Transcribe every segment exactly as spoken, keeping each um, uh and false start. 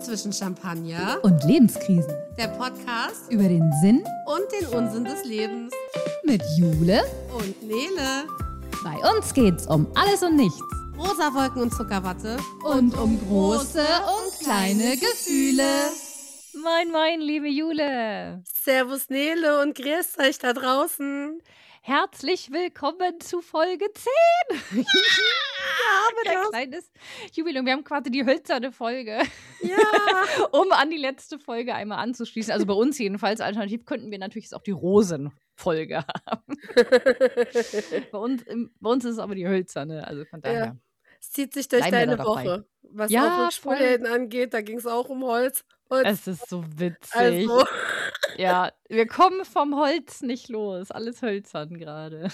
Zwischen Champagner und Lebenskrisen. Der Podcast über den Sinn und den Unsinn des Lebens. Mit Jule und Nele. Bei uns geht's um alles und nichts. Rosa Wolken und Zuckerwatte. Und um große und kleine Gefühle. Moin, moin, liebe Jule. Servus Nele und grüßt euch da draußen. Herzlich willkommen zu Folge zehn. Wir haben ein kleines Jubiläum. Wir haben quasi die hölzerne Folge. Ja. Um an die letzte Folge einmal anzuschließen. Also bei uns jedenfalls. Alternativ könnten wir natürlich auch die Rosenfolge haben. bei, uns, bei uns ist es aber die hölzerne. Also von daher. Ja. Es zieht sich durch deine Woche. Was ja, auch Schulhelden angeht, da ging es auch um Holz. Holz. Es ist so witzig. Also. Ja, wir kommen vom Holz nicht los. Alles hölzern gerade.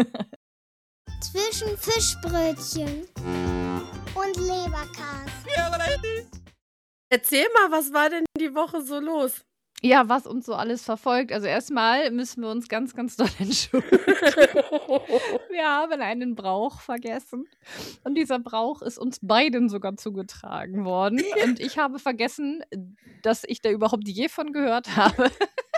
Zwischen Fischbrötchen und Leberkas. Erzähl mal, was war denn die Woche so los? Ja, was uns so alles verfolgt. Also erstmal müssen wir uns ganz, ganz doll entschuldigen. Wir haben einen Brauch vergessen. Und dieser Brauch ist uns beiden sogar zugetragen worden. Und ich habe vergessen, dass ich da überhaupt je von gehört habe.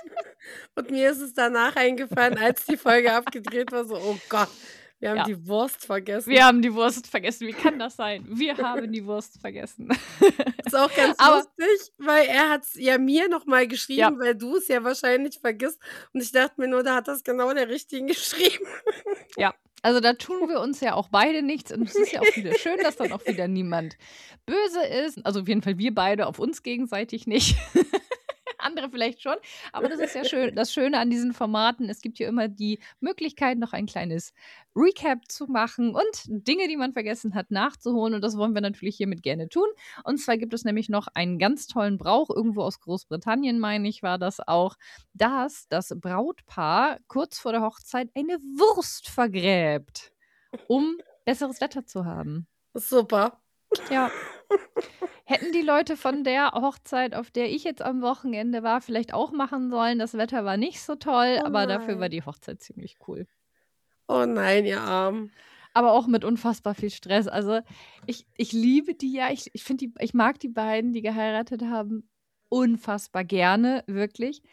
Und mir ist es danach eingefallen, als die Folge abgedreht war, so, oh Gott, wir haben ja. die Wurst vergessen. Wir haben die Wurst vergessen. Wie kann das sein? Wir haben die Wurst vergessen. Ist auch ganz Aber, lustig, weil er hat es ja mir nochmal geschrieben, ja. weil du es ja wahrscheinlich vergisst. Und ich dachte mir nur, da hat das genau der Richtigen geschrieben. Ja, also da tun wir uns ja auch beide nichts. Und es ist ja auch wieder schön, dass dann auch wieder niemand böse ist. Also auf jeden Fall wir beide, auf uns gegenseitig nicht. Andere vielleicht schon, aber das ist ja schön. Das Schöne an diesen Formaten, es gibt hier immer die Möglichkeit, noch ein kleines Recap zu machen und Dinge, die man vergessen hat, nachzuholen. Und das wollen wir natürlich hiermit gerne tun. Und zwar gibt es nämlich noch einen ganz tollen Brauch, irgendwo aus Großbritannien, meine ich, war das auch, dass das Brautpaar kurz vor der Hochzeit eine Wurst vergräbt, um besseres Wetter zu haben. Super. Ja. Hätten die Leute von der Hochzeit, auf der ich jetzt am Wochenende war, vielleicht auch machen sollen. Das Wetter war nicht so toll, oh aber dafür war die Hochzeit ziemlich cool. Oh nein, ihr Arm. Aber auch mit unfassbar viel Stress. Also ich, ich liebe die ja. Ich, ich, die, ich mag die beiden, die geheiratet haben, unfassbar gerne, wirklich.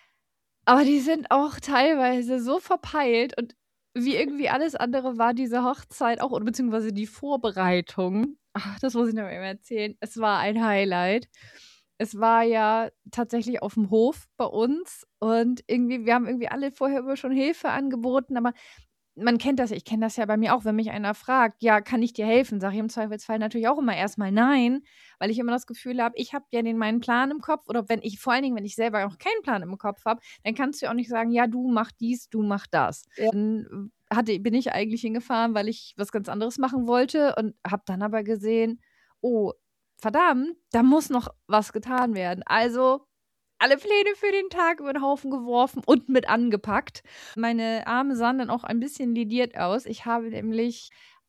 Aber die sind auch teilweise so verpeilt und wie irgendwie alles andere war diese Hochzeit auch, oder beziehungsweise die Vorbereitung. Ach, das muss ich noch mal erzählen. Es war ein Highlight. Es war ja tatsächlich auf dem Hof bei uns und irgendwie, wir haben irgendwie alle vorher immer schon Hilfe angeboten, aber man kennt das ja, ich kenne das ja bei mir auch, wenn mich einer fragt, ja, kann ich dir helfen, sage ich im Zweifelsfall natürlich auch immer erstmal nein, weil ich immer das Gefühl habe, ich habe ja den meinen Plan im Kopf oder wenn ich, vor allen Dingen, wenn ich selber auch keinen Plan im Kopf habe, dann kannst du ja auch nicht sagen, ja, du mach dies, du mach das. Ja. Dann hatte, bin ich eigentlich hingefahren, weil ich was ganz anderes machen wollte und habe dann aber gesehen, oh, verdammt, da muss noch was getan werden. Also alle Pläne für den Tag über den Haufen geworfen und mit angepackt. Meine Arme sahen dann auch ein bisschen lediert aus. Ich habe nämlich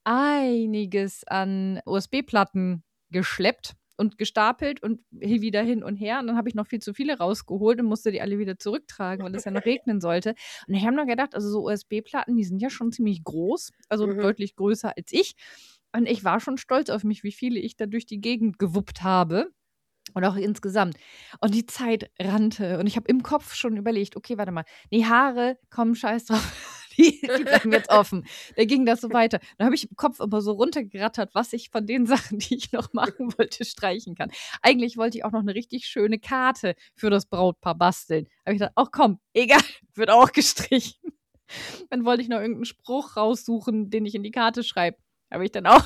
einiges an U S B-Platten geschleppt und gestapelt und wieder hin und her. Und dann habe ich noch viel zu viele rausgeholt und musste die alle wieder zurücktragen, weil es ja noch regnen sollte. Und ich habe noch gedacht, also so U S B-Platten, die sind ja schon ziemlich groß, also mhm. deutlich größer als ich. Und ich war schon stolz auf mich, wie viele ich da durch die Gegend gewuppt habe. Und auch insgesamt. Und die Zeit rannte. Und ich habe im Kopf schon überlegt, okay, warte mal, die Haare, komm, scheiß drauf, die, die bleiben jetzt offen. Da ging das so weiter. Dann habe ich im Kopf immer so runtergerattert, was ich von den Sachen, die ich noch machen wollte, streichen kann. Eigentlich wollte ich auch noch eine richtig schöne Karte für das Brautpaar basteln. Da habe ich gedacht, ach komm, egal, wird auch gestrichen. Dann wollte ich noch irgendeinen Spruch raussuchen, den ich in die Karte schreibe. Habe ich dann auch.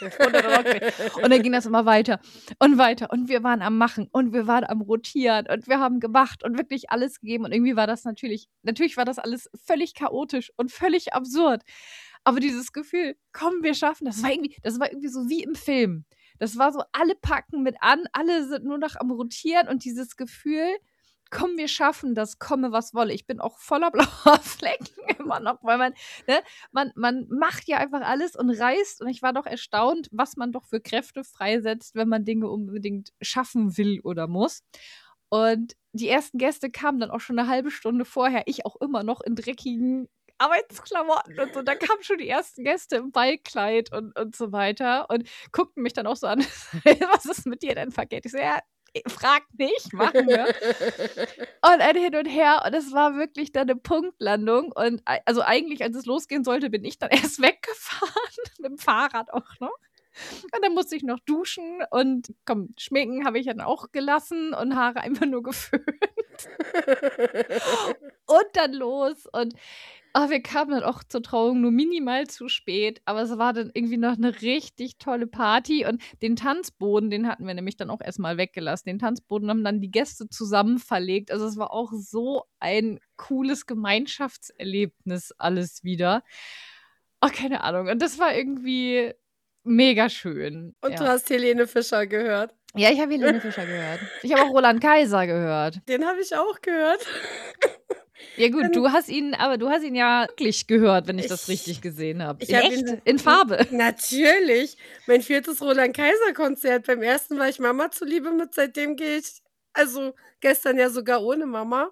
Und dann ging das immer weiter und weiter und wir waren am Machen und wir waren am Rotieren und wir haben gemacht und wirklich alles gegeben und irgendwie war das natürlich, natürlich war das alles völlig chaotisch und völlig absurd, aber dieses Gefühl, komm, wir schaffen das, war irgendwie, das war irgendwie so wie im Film, das war so, alle packen mit an, alle sind nur noch am Rotieren und dieses Gefühl, komm, wir schaffen das, komme, was wolle. Ich bin auch voller blauer Flecken immer noch, weil man, ne, man, man macht ja einfach alles und reißt. Und ich war doch erstaunt, was man doch für Kräfte freisetzt, wenn man Dinge unbedingt schaffen will oder muss. Und die ersten Gäste kamen dann auch schon eine halbe Stunde vorher. Ich auch immer noch in dreckigen Arbeitsklamotten und so. Da kamen schon die ersten Gäste im Ballkleid und, und so weiter und guckten mich dann auch so an, was ist mit dir denn verkehrt? Ich so, ja, frag nicht, machen wir. Und ein Hin und Her und es war wirklich dann eine Punktlandung und also eigentlich, als es losgehen sollte, bin ich dann erst weggefahren, mit dem Fahrrad auch noch. Und dann musste ich noch duschen und komm, schminken habe ich dann auch gelassen und Haare einfach nur geföhnt. Und dann los und oh, wir kamen dann auch zur Trauung nur minimal zu spät, aber es war dann irgendwie noch eine richtig tolle Party und den Tanzboden, den hatten wir nämlich dann auch erstmal weggelassen. Den Tanzboden haben dann die Gäste zusammen verlegt. Also es war auch so ein cooles Gemeinschaftserlebnis alles wieder. Oh, keine Ahnung. Und das war irgendwie mega schön. Und ja. Du hast Helene Fischer gehört. Ja, ich habe Helene Fischer gehört. Ich habe auch Roland Kaiser gehört. Den habe ich auch gehört. Ja gut, du hast ihn, aber du hast ihn ja wirklich gehört, wenn ich, ich das richtig gesehen habe. In echt? Ihn, in Farbe? Natürlich. Mein viertes Roland-Kaiser-Konzert. Beim ersten war ich Mama zuliebe mit, seitdem gehe ich, also gestern ja sogar ohne Mama.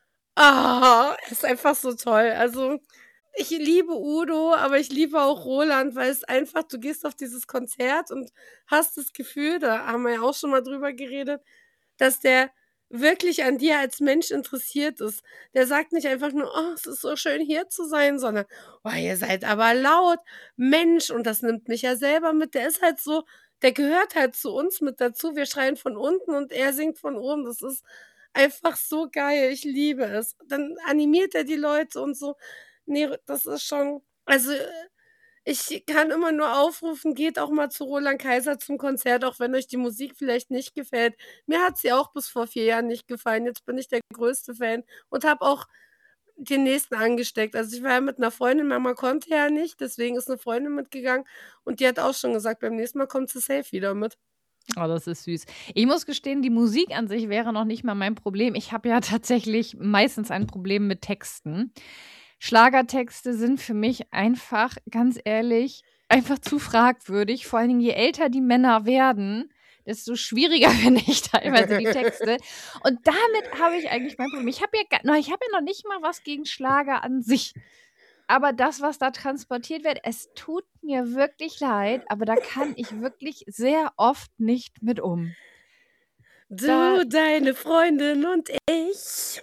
Ah, ist einfach so toll. Also ich liebe Udo, aber ich liebe auch Roland, weil es einfach, du gehst auf dieses Konzert und hast das Gefühl, da haben wir ja auch schon mal drüber geredet, dass der wirklich an dir als Mensch interessiert ist. Der sagt nicht einfach nur, oh, es ist so schön hier zu sein, sondern, oh, ihr seid aber laut, Mensch, und das nimmt mich ja selber mit. Der ist halt so, der gehört halt zu uns mit dazu. Wir schreien von unten und er singt von oben. Das ist einfach so geil. Ich liebe es. Dann animiert er die Leute und so. Nee, das ist schon, also ich kann immer nur aufrufen, geht auch mal zu Roland Kaiser zum Konzert, auch wenn euch die Musik vielleicht nicht gefällt. Mir hat sie auch bis vor vier Jahren nicht gefallen. Jetzt bin ich der größte Fan und habe auch den nächsten angesteckt. Also ich war ja mit einer Freundin, Mama konnte ja nicht, deswegen ist eine Freundin mitgegangen und die hat auch schon gesagt, beim nächsten Mal kommt sie safe wieder mit. Oh, das ist süß. Ich muss gestehen, die Musik an sich wäre noch nicht mal mein Problem. Ich habe ja tatsächlich meistens ein Problem mit Texten. Schlagertexte sind für mich einfach, ganz ehrlich, einfach zu fragwürdig. Vor allen Dingen, je älter die Männer werden, desto schwieriger finde ich teilweise die Texte. Und damit habe ich eigentlich mein Problem. Ich habe ja, ich hab ja noch nicht mal was gegen Schlager an sich. Aber das, was da transportiert wird, es tut mir wirklich leid, aber da kann ich wirklich sehr oft nicht mit um. Du, da, deine Freundin und ich.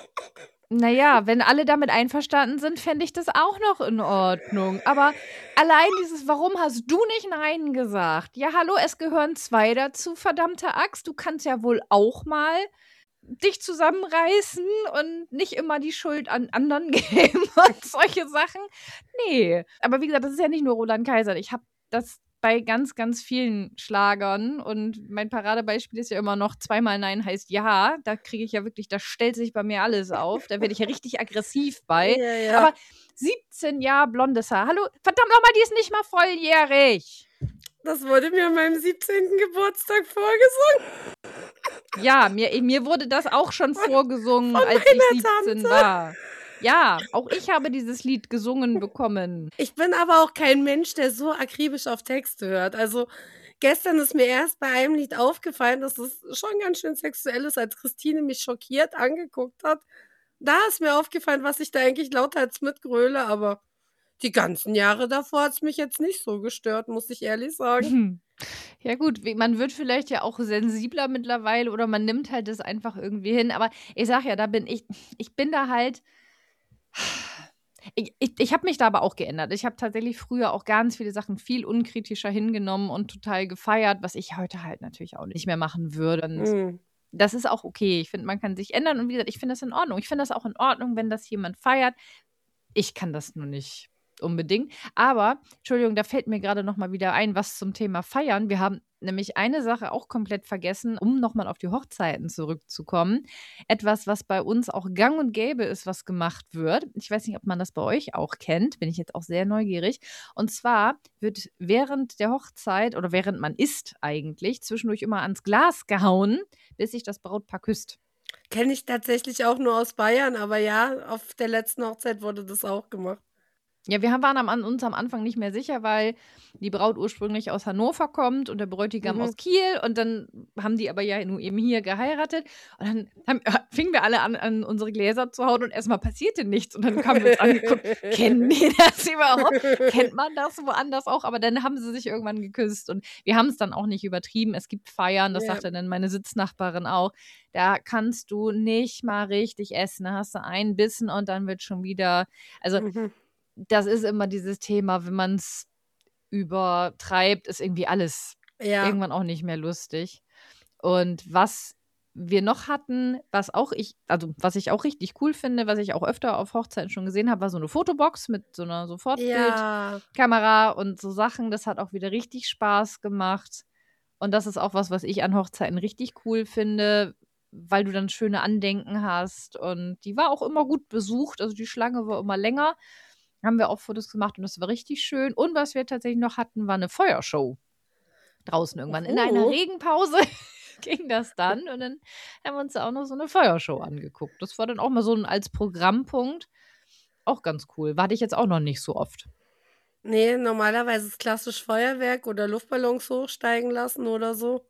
Naja, wenn alle damit einverstanden sind, fände ich das auch noch in Ordnung. Aber allein dieses, warum hast du nicht Nein gesagt? Ja, hallo, es gehören zwei dazu, verdammte Axt. Du kannst ja wohl auch mal dich zusammenreißen und nicht immer die Schuld an anderen geben und solche Sachen. Nee. Aber wie gesagt, das ist ja nicht nur Roland Kaiser. Ich habe das bei ganz, ganz vielen Schlagern und mein Paradebeispiel ist ja immer noch zweimal Nein heißt Ja. Da kriege ich ja wirklich, da stellt sich bei mir alles auf. Da werde ich ja richtig aggressiv bei. Ja, ja. Aber siebzehn Jahre blondes Haar. Hallo, verdammt nochmal, die ist nicht mal volljährig. Das wurde mir an meinem siebzehnten Geburtstag vorgesungen. Ja, mir, mir wurde das auch schon vorgesungen, Von als ich siebzehn Tante. War. Ja, auch ich habe dieses Lied gesungen bekommen. Ich bin aber auch kein Mensch, der so akribisch auf Texte hört. Also gestern ist mir erst bei einem Lied aufgefallen, dass es schon ganz schön sexuell ist, als Christine mich schockiert angeguckt hat. Da ist mir aufgefallen, was ich da eigentlich lauthals mitgröle, aber die ganzen Jahre davor hat es mich jetzt nicht so gestört, muss ich ehrlich sagen. Hm. Ja gut, man wird vielleicht ja auch sensibler mittlerweile oder man nimmt halt das einfach irgendwie hin. Aber ich sag ja, da bin ich, ich bin da halt, ich, ich, ich habe mich da aber auch geändert. Ich habe tatsächlich früher auch ganz viele Sachen viel unkritischer hingenommen und total gefeiert, was ich heute halt natürlich auch nicht mehr machen würde. Und mhm. Das ist auch okay. Ich finde, man kann sich ändern und wie gesagt, ich finde das in Ordnung. Ich finde das auch in Ordnung, wenn das jemand feiert. Ich kann das nur nicht unbedingt. Aber, Entschuldigung, da fällt mir gerade noch mal wieder ein, was zum Thema Feiern. Wir haben nämlich eine Sache auch komplett vergessen, um noch mal auf die Hochzeiten zurückzukommen. Etwas, was bei uns auch gang und gäbe ist, was gemacht wird. Ich weiß nicht, ob man das bei euch auch kennt. Bin ich jetzt auch sehr neugierig. Und zwar wird während der Hochzeit oder während man isst eigentlich zwischendurch immer ans Glas gehauen, bis sich das Brautpaar küsst. Kenne ich tatsächlich auch nur aus Bayern, aber ja, auf der letzten Hochzeit wurde das auch gemacht. Ja, wir haben- waren am, an uns am Anfang nicht mehr sicher, weil die Braut ursprünglich aus Hannover kommt und der Bräutigam Mhm. aus Kiel. Und dann haben die aber ja nur eben hier geheiratet. Und dann haben, fingen wir alle an, an unsere Gläser zu hauen und erstmal passierte nichts. Und dann haben wir uns angeguckt, kennen die das überhaupt? Kennt man das woanders auch? Aber dann haben sie sich irgendwann geküsst. Und wir haben es dann auch nicht übertrieben. Es gibt Feiern, das Ja. sagte dann meine Sitznachbarin auch. Da kannst du nicht mal richtig essen. Da hast du einen Bissen und dann wird schon wieder. Also, Mhm. das ist immer dieses Thema, wenn man es übertreibt, ist irgendwie alles Ja. irgendwann auch nicht mehr lustig. Und was wir noch hatten, was auch ich, also was ich auch richtig cool finde, was ich auch öfter auf Hochzeiten schon gesehen habe, war so eine Fotobox mit so einer Sofortbildkamera Ja. und so Sachen. Das hat auch wieder richtig Spaß gemacht. Und das ist auch was, was ich an Hochzeiten richtig cool finde, weil du dann schöne Andenken hast. Und die war auch immer gut besucht. Also die Schlange war immer länger. Haben wir auch Fotos gemacht und das war richtig schön. Und was wir tatsächlich noch hatten, war eine Feuershow draußen irgendwann. In einer Oho. Regenpause ging das dann und dann haben wir uns da auch noch so eine Feuershow angeguckt. Das war dann auch mal so ein als Programmpunkt auch ganz cool. War ich jetzt auch noch nicht so oft. Nee, normalerweise ist klassisch Feuerwerk oder Luftballons hochsteigen lassen oder so.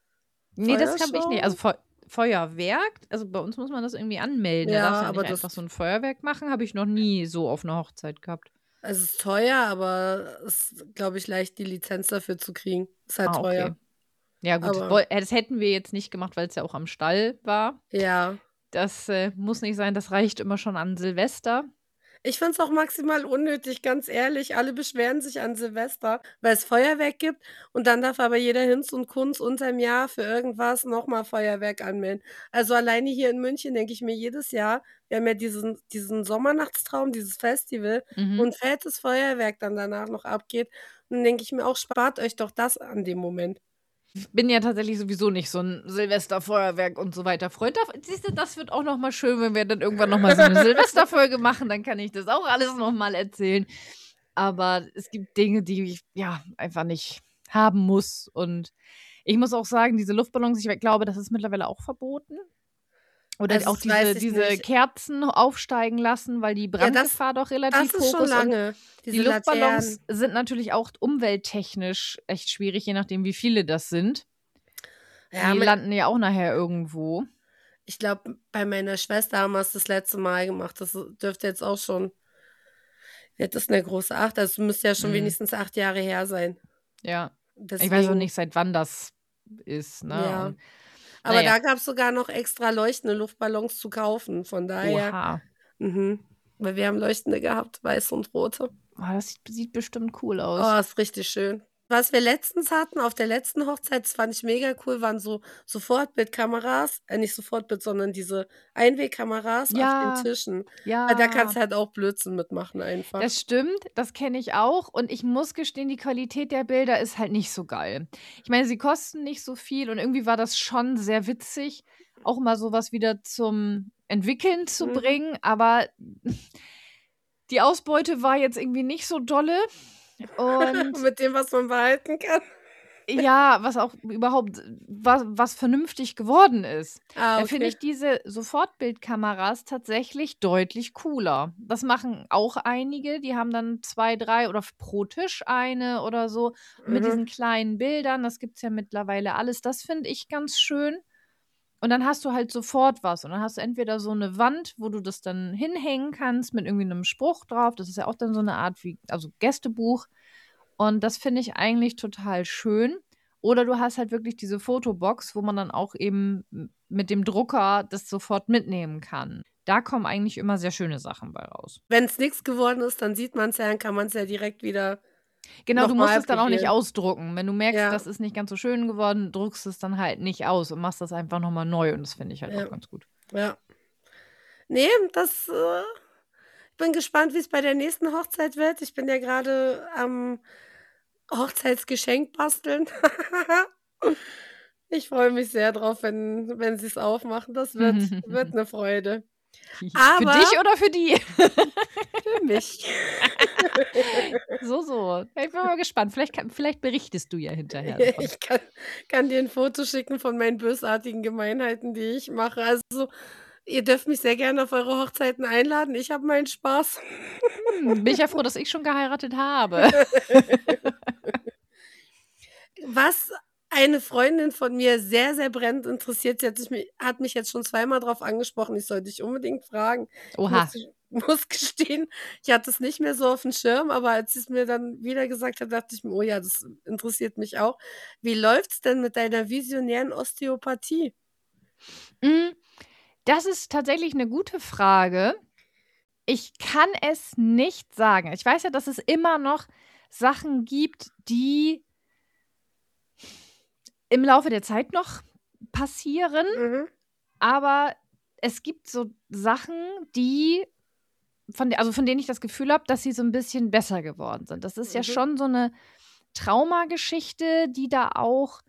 Nee, das habe ich Feuershow? nicht. Also Fe Feuerwerk, also bei uns muss man das irgendwie anmelden. Da darfst Ja, du ja nicht aber einfach das so ein Feuerwerk machen. Habe ich noch nie so auf einer Hochzeit gehabt. es ist teuer, aber es ist, glaube ich, leicht, die Lizenz dafür zu kriegen. Ist halt Ah, okay. teuer. Ja gut, Aber woll- äh, das hätten wir jetzt nicht gemacht, weil es ja auch am Stall war. ja. Das äh, muss nicht sein, das reicht immer schon an Silvester. Ich finde es auch maximal unnötig, ganz ehrlich. Alle beschweren sich an Silvester, weil es Feuerwerk gibt und dann darf aber jeder Hinz und Kunz unterm Jahr für irgendwas nochmal Feuerwerk anmelden. Also alleine hier in München denke ich mir jedes Jahr, wir haben ja diesen, diesen Sommernachtstraum, dieses Festival, Mhm. wo ein fettes Feuerwerk dann danach noch abgeht. Und dann denke ich mir auch, spart euch doch das an dem Moment. Ich bin ja tatsächlich sowieso nicht so ein Silvesterfeuerwerk und so weiter Freund. Da- Siehst du, das wird auch noch mal schön, wenn wir dann irgendwann noch mal so eine Silvesterfolge machen. Dann kann ich das auch alles noch mal erzählen. Aber es gibt Dinge, die ich ja einfach nicht haben muss. Und ich muss auch sagen, diese Luftballons, ich glaube, das ist mittlerweile auch verboten. Oder Also auch das weiß diese, ich diese nicht. Kerzen aufsteigen lassen, weil die Ja, das, Brandgefahr doch das relativ ist hoch schon ist. Und lange. die Diese Luftballons Laternen. sind natürlich auch umwelttechnisch echt schwierig, je nachdem, wie viele das sind. Ja, Die me- landen ja auch nachher irgendwo. ich glaube, bei meiner Schwester haben wir es das letzte Mal gemacht. Das dürfte jetzt auch schon, jetzt ist eine große Acht, also es müsste ja schon Mhm. wenigstens acht Jahre her sein. Ja. Ich weiß auch Deswegen, nicht, seit wann das ist. Ne? ja. Und, Aber naja. da gab es sogar noch extra leuchtende Luftballons zu kaufen. Von daher, Oha. mhm. Weil wir haben leuchtende gehabt, weiße und rote. Oh, das sieht, sieht bestimmt cool aus. Oh, ist richtig schön. Was wir letztens hatten, auf der letzten Hochzeit, das fand ich mega cool, waren so Sofortbildkameras, äh, nicht Sofortbild, sondern diese Einwegkameras auf Ja, den Tischen. Weil da kannst ja. du halt auch Blödsinn mitmachen einfach. Das stimmt, das kenne ich auch. Und ich muss gestehen, die Qualität der Bilder ist halt nicht so geil. Ich meine, sie kosten nicht so viel und irgendwie war das schon sehr witzig, auch mal sowas wieder zum Entwickeln zu Mhm. bringen. Aber die Ausbeute war jetzt irgendwie nicht so dolle. Und Mit dem, was man behalten kann. ja, was auch überhaupt, was, was vernünftig geworden ist. Ah, Da finde okay. ich diese Sofortbildkameras tatsächlich deutlich cooler. Das machen auch einige, die haben dann zwei, drei oder pro Tisch eine oder so. Und mit Mhm. diesen kleinen Bildern, das gibt es ja mittlerweile alles, das finde ich ganz schön. Und dann hast du halt sofort was. Und dann hast du entweder so eine Wand, wo du das dann hinhängen kannst mit irgendwie einem Spruch drauf. Das ist ja auch dann so eine Art wie, also Gästebuch. Und das finde ich eigentlich total schön. Oder du hast halt wirklich diese Fotobox, wo man dann auch eben m- mit dem Drucker das sofort mitnehmen kann. Da kommen eigentlich immer sehr schöne Sachen bei raus. Wenn es nichts geworden ist, dann sieht man es ja, dann kann man es ja direkt wieder Genau, du musst nochmal es dann auch nicht probieren. ausdrucken. Wenn du merkst, Ja, das ist nicht ganz so schön geworden, druckst es dann halt nicht aus und machst das einfach nochmal neu. Und das finde ich halt ja, auch ganz gut. ja. Nee, das, äh, ich bin gespannt, wie es bei der nächsten Hochzeit wird. Ich bin ja gerade am Hochzeitsgeschenk basteln. Ich freue mich sehr drauf, wenn, wenn sie es aufmachen. Das wird, wird eine Freude. Für Aber dich oder für die? für mich. So, so. Ich bin mal gespannt. Vielleicht, kann, vielleicht berichtest du ja hinterher davon. Ich kann, kann dir ein Foto schicken von meinen bösartigen Gemeinheiten, die ich mache. Also Ihr dürft mich sehr gerne auf eure Hochzeiten einladen. Ich habe meinen Spaß. Hm, bin ich ja froh, dass ich schon geheiratet habe. Was eine Freundin von mir sehr, sehr brennend interessiert, sie hat, sich, mi- hat mich jetzt schon zweimal drauf angesprochen, ich soll dich unbedingt fragen. Ich Oha. muss, muss gestehen, ich hatte es nicht mehr so auf dem Schirm, aber als sie es mir dann wieder gesagt hat, dachte ich mir, oh ja, das interessiert mich auch. Wie läuft's denn mit deiner visionären Osteopathie? Mm, Das ist tatsächlich eine gute Frage. Ich kann es nicht sagen. Ich weiß ja, dass es immer noch Sachen gibt, die im Laufe der Zeit noch passieren, Mhm. aber es gibt so Sachen, die von, de- also von denen ich das Gefühl habe, dass sie so ein bisschen besser geworden sind. Das ist ja Mhm. schon so eine Traumageschichte, die da auch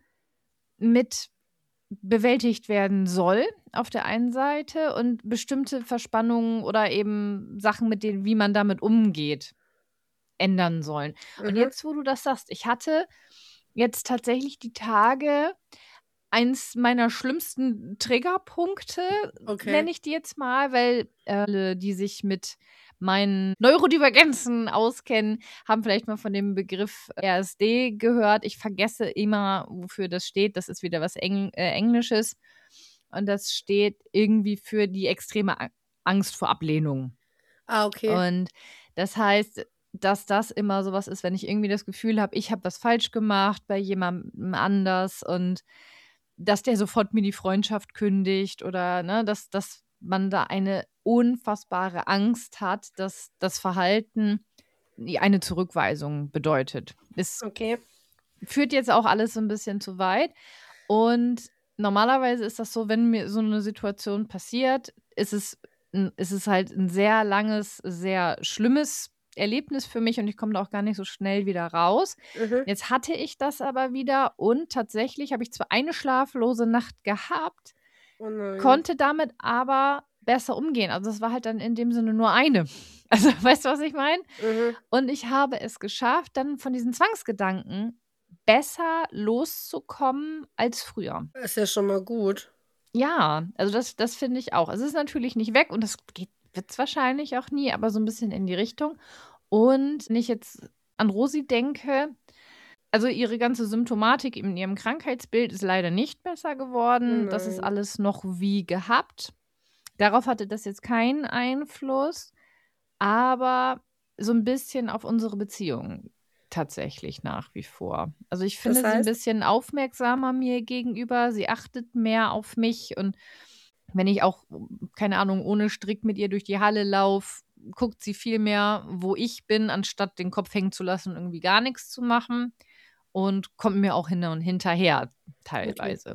mit bewältigt werden soll auf der einen Seite und bestimmte Verspannungen oder eben Sachen, mit denen, wie man damit umgeht, ändern sollen. Und Mhm. jetzt, wo du das sagst, ich hatte jetzt tatsächlich die Tage eins meiner schlimmsten Triggerpunkte, Okay. nenne ich die jetzt mal, weil äh, alle, die sich mit meinen Neurodivergenzen auskennen, haben vielleicht mal von dem Begriff R S D gehört. Ich vergesse immer, wofür das steht. Das ist wieder was Eng äh, Englisches. Und das steht irgendwie für die extreme A- Angst vor Ablehnung. Ah, okay. Und das heißt, dass das immer sowas ist, wenn ich irgendwie das Gefühl habe, ich habe was falsch gemacht bei jemandem anders und dass der sofort mir die Freundschaft kündigt oder ne, dass, dass man da eine unfassbare Angst hat, dass das Verhalten eine Zurückweisung bedeutet. Es Okay. führt jetzt auch alles so ein bisschen zu weit. Und normalerweise ist das so, wenn mir so eine Situation passiert, ist es, ein- ist es halt ein sehr langes, sehr schlimmes Erlebnis für mich und ich komme da auch gar nicht so schnell wieder raus. Mhm. Jetzt hatte ich das aber wieder und tatsächlich habe ich zwar eine schlaflose Nacht gehabt, Oh nein. konnte damit aber besser umgehen. Also es war halt dann in dem Sinne nur eine. Also weißt du, was ich meine? Mhm. Und ich habe es geschafft, dann von diesen Zwangsgedanken besser loszukommen als früher. Ist ja schon mal gut. Ja, also das, das finde ich auch. Es ist natürlich nicht weg und das wird es wahrscheinlich auch nie, aber so ein bisschen in die Richtung. Und wenn ich jetzt an Rosi denke, also ihre ganze Symptomatik in ihrem Krankheitsbild ist leider nicht besser geworden. Das ist Nein. alles noch wie gehabt. Darauf hatte das jetzt keinen Einfluss, aber so ein bisschen auf unsere Beziehung tatsächlich nach wie vor. Also ich finde Das sie ein heißt? bisschen aufmerksamer mir gegenüber. Sie achtet mehr auf mich und wenn ich auch, keine Ahnung, ohne Strick mit ihr durch die Halle laufe, guckt sie viel mehr, wo ich bin, anstatt den Kopf hängen zu lassen und irgendwie gar nichts zu machen und kommt mir auch hin und hinterher teilweise.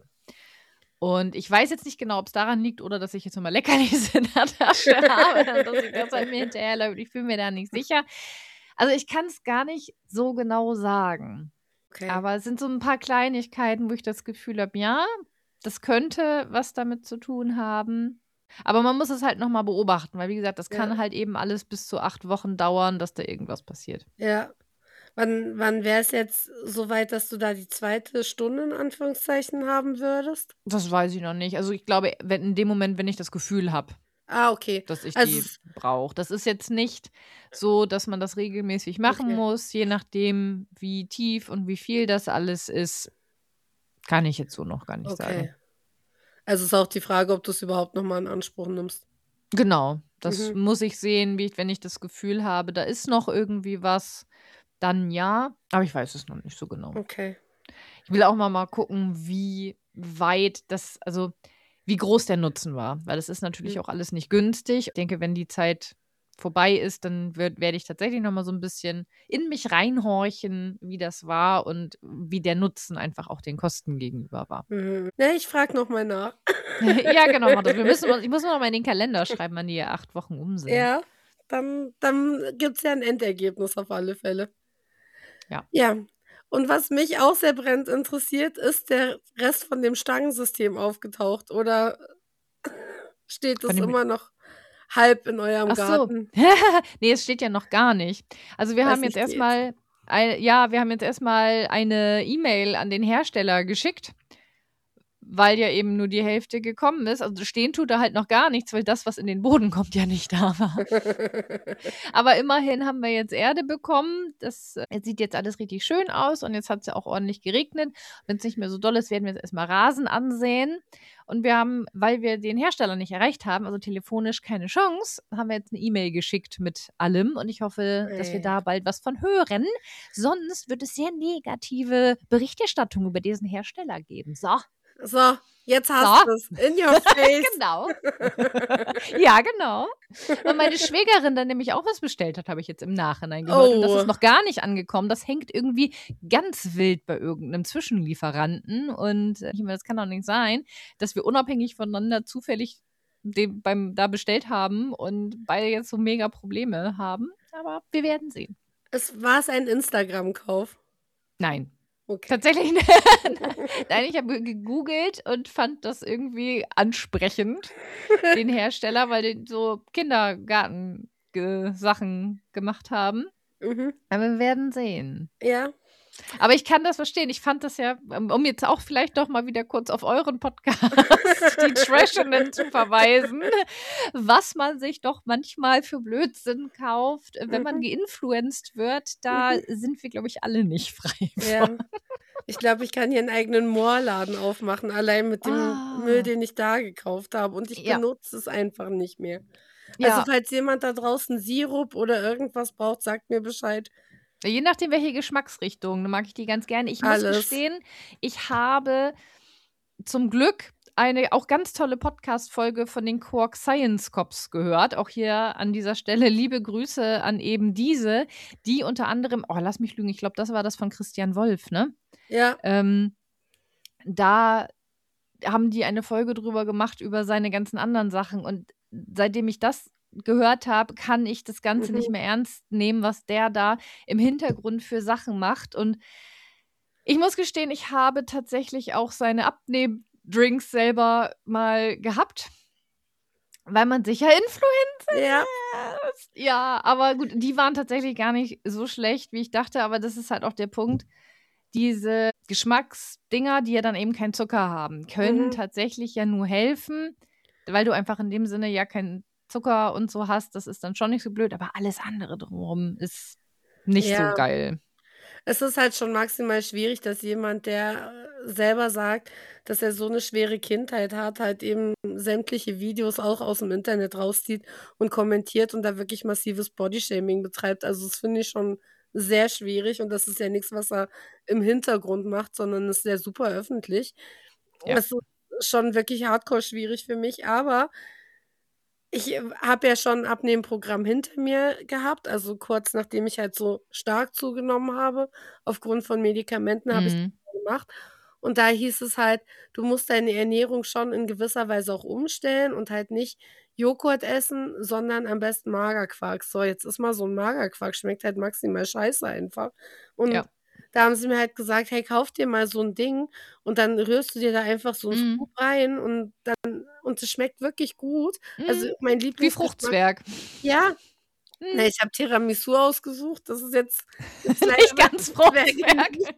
Und ich weiß jetzt nicht genau, ob es daran liegt oder dass ich jetzt nochmal Leckerlis in der Tasche habe, dass ich deshalb mir hinterherläuft. Ich fühle mir da nicht sicher. Also ich kann es gar nicht so genau sagen. Okay. Aber es sind so ein paar Kleinigkeiten, wo ich das Gefühl habe, ja, das könnte was damit zu tun haben. Aber man muss es halt nochmal beobachten, weil wie gesagt, das kann Ja. halt eben alles bis zu acht Wochen dauern, dass da irgendwas passiert. Ja. Wann, wann wäre es jetzt so weit, dass du da die zweite Stunde in Anführungszeichen haben würdest? Das weiß ich noch nicht. Also ich glaube, wenn in dem Moment, wenn ich das Gefühl habe, Ah, okay. dass ich Also die es- brauche. Das ist jetzt nicht so, dass man das regelmäßig machen Okay. muss. Je nachdem, wie tief und wie viel das alles ist, kann ich jetzt so noch gar nicht sagen. Okay. Also ist auch die Frage, ob du es überhaupt nochmal in Anspruch nimmst. Genau, das Mhm. muss ich sehen, wie ich, wenn ich das Gefühl habe, da ist noch irgendwie was, dann ja. Aber ich weiß es noch nicht so genau. Okay. Ich will auch mal, mal gucken, wie weit das, also wie groß der Nutzen war, weil das ist natürlich Mhm. auch alles nicht günstig. Ich denke, wenn die Zeit vorbei ist, dann wird, werde ich tatsächlich noch mal so ein bisschen in mich reinhorchen, wie das war und wie der Nutzen einfach auch den Kosten gegenüber war. Mhm. Ne, ich frage nochmal nach. Ja, genau, mach das. Wir müssen, ich muss noch mal in den Kalender schreiben, wann die acht Wochen um sind. Ja, dann, dann gibt es ja ein Endergebnis auf alle Fälle. Ja. Ja. Und was mich auch sehr brennend interessiert, ist der Rest von dem Stangensystem aufgetaucht oder steht Von es dem- immer noch halb in eurem Ach so. Garten? Nee, es steht ja noch gar nicht. Also wir Weiß haben jetzt nicht, geht's. erstmal, ein, ja, wir haben jetzt erstmal eine E-Mail an den Hersteller geschickt, weil ja eben nur die Hälfte gekommen ist. Also stehen tut da halt noch gar nichts, weil das, was in den Boden kommt, ja nicht da war. Aber immerhin haben wir jetzt Erde bekommen. Das äh, sieht jetzt alles richtig schön aus und jetzt hat es ja auch ordentlich geregnet. Wenn es nicht mehr so doll ist, werden wir jetzt erstmal Rasen ansehen. Und wir haben, weil wir den Hersteller nicht erreicht haben, also telefonisch keine Chance, haben wir jetzt eine E-Mail geschickt mit allem. Und ich hoffe, dass wir Ey. da bald was von hören. Sonst wird es sehr negative Berichterstattung über diesen Hersteller geben. So. So, jetzt hast So. du es. In your face. Genau. Ja, genau. Und meine Schwägerin dann nämlich auch was bestellt hat, habe ich jetzt im Nachhinein gehört. Und das Oh. ist noch gar nicht angekommen. Das hängt irgendwie ganz wild bei irgendeinem Zwischenlieferanten. Und äh, ich meine, das kann doch nicht sein, dass wir unabhängig voneinander zufällig den beim, da bestellt haben und beide jetzt so mega Probleme haben. Aber wir werden sehen. Es war es ein Instagram-Kauf. Nein. Okay. Tatsächlich, nein, ich habe gegoogelt und fand das irgendwie ansprechend, den Hersteller, weil die so Kindergarten-Sachen gemacht haben. Mhm. Aber wir werden sehen. Ja. Aber ich kann das verstehen. Ich fand das ja, um jetzt auch vielleicht doch mal wieder kurz auf euren Podcast, die Trashenden, zu verweisen, was man sich doch manchmal für Blödsinn kauft, wenn man Mhm. geinfluenced wird. Da Mhm. sind wir, glaube ich, alle nicht frei Ja. von. Ich glaube, ich kann hier einen eigenen Moorladen aufmachen, allein mit dem Ah. Müll, den ich da gekauft habe. Und ich Ja. benutze es einfach nicht mehr. Ja. Also, falls jemand da draußen Sirup oder irgendwas braucht, sagt mir Bescheid. Je nachdem, welche Geschmacksrichtung, dann mag ich die ganz gerne. Ich muss Alles. gestehen, ich habe zum Glück eine auch ganz tolle Podcast-Folge von den Quark Science Cops gehört. Auch hier an dieser Stelle liebe Grüße an eben diese, die unter anderem, oh, lass mich lügen, ich glaube, das war das von Christian Wolf, ne? Ja. Ähm, da haben die eine Folge drüber gemacht, über seine ganzen anderen Sachen. Und seitdem ich das gehört habe, kann ich das Ganze Mhm. nicht mehr ernst nehmen, was der da im Hintergrund für Sachen macht. Und ich muss gestehen, ich habe tatsächlich auch seine Abnehmdrinks selber mal gehabt, weil man sich ja Influencer Ja. ist. Ja, aber gut, die waren tatsächlich gar nicht so schlecht, wie ich dachte. Aber das ist halt auch der Punkt. Diese Geschmacksdinger, die ja dann eben keinen Zucker haben, können Mhm. tatsächlich ja nur helfen, weil du einfach in dem Sinne ja keinen Zucker und so hast. Das ist dann schon nicht so blöd, aber alles andere drumherum ist nicht Ja. so geil. Es ist halt schon maximal schwierig, dass jemand, der äh, selber sagt, dass er so eine schwere Kindheit hat, halt eben sämtliche Videos auch aus dem Internet rauszieht und kommentiert und da wirklich massives Bodyshaming betreibt. Also, das finde ich schon sehr schwierig und das ist ja nichts, was er im Hintergrund macht, sondern ist ja super öffentlich. Ja. Das ist schon wirklich hardcore schwierig für mich, aber ich, äh, habe ja schon 'n Abnehmprogramm hinter mir gehabt. Also, kurz nachdem ich halt so stark zugenommen habe, aufgrund von Medikamenten, habe ich's Mhm. gemacht. Und da hieß es halt, du musst deine Ernährung schon in gewisser Weise auch umstellen und halt nicht Joghurt essen, sondern am besten Magerquark. So, jetzt ist mal so 'n Magerquark, schmeckt halt maximal scheiße einfach. Und Ja. da haben sie mir halt gesagt: „Hey, kauf dir mal so 'n Ding und dann rührst du dir da einfach so 'n Mhm. Scoop rein und dann und es schmeckt wirklich gut.“ Also, Mhm. mein Wie Lieblingsgeschmack Fruchtzwerg. ja. Mhm. Na, ich habe Tiramisu ausgesucht. Das ist jetzt jetzt leider Nicht ganz Fruchtzwerg. nicht,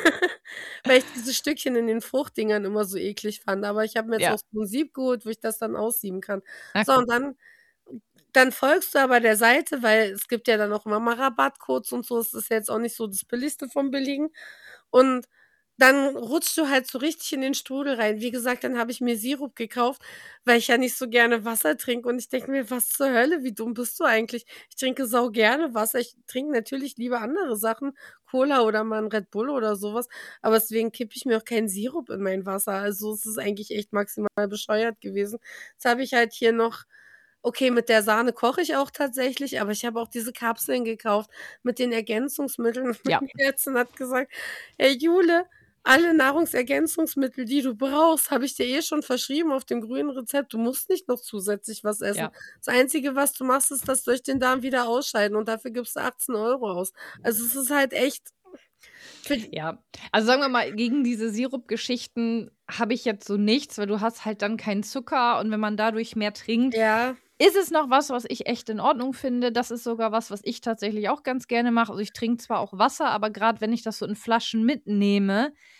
weil ich diese Stückchen in den Fruchtdingern immer so eklig fand. Aber ich habe mir jetzt Ja. auch so 'n Sieb geholt, wo ich das dann aussieben kann. Na So, gut. und dann dann folgst du aber der Seite, weil es gibt ja dann auch immer mal Rabattcodes und so. Es ist ja jetzt auch nicht so das Billigste vom Billigen. Und dann rutschst du halt so richtig in den Strudel rein. Wie gesagt, dann habe ich mir Sirup gekauft, weil ich ja nicht so gerne Wasser trinke und ich denke mir: „Was zur Hölle, wie dumm bist du eigentlich?“ Ich trinke saugerne Wasser. Ich trinke natürlich lieber andere Sachen, Cola oder mal 'n Red Bull oder so was, aber deswegen kippe ich mir auch keinen Sirup in mein Wasser. Also, es ist eigentlich echt maximal bescheuert gewesen. Jetzt habe ich halt hier noch okay, mit der Sahne koche ich auch tatsächlich, aber ich habe auch diese Kapseln gekauft mit den Ergänzungsmitteln. Und Ja. meine Ärztin hat gesagt: „Hey Jule, alle Nahrungsergänzungsmittel, die du brauchst, habe ich dir eh schon verschrieben auf dem grünen Rezept. Du musst nicht noch zusätzlich was essen. Ja. Das Einzige, was du machst, ist das durch den Darm wieder ausscheiden und dafür gibst du achtzehn Euro aus.“ Also, es ist halt echt für die Ja. Also, sagen wir mal, gegen diese Sirup-Geschichten habe ich jetzt so nichts, weil du hast halt dann keinen Zucker und wenn man dadurch mehr trinkt, Ja. ist es noch was, was ich echt in Ordnung finde. Das ist sogar was, was ich tatsächlich auch ganz gerne mache. Also, ich trinke zwar auch Wasser, aber grad wenn ich das so in Flaschen mitnehme,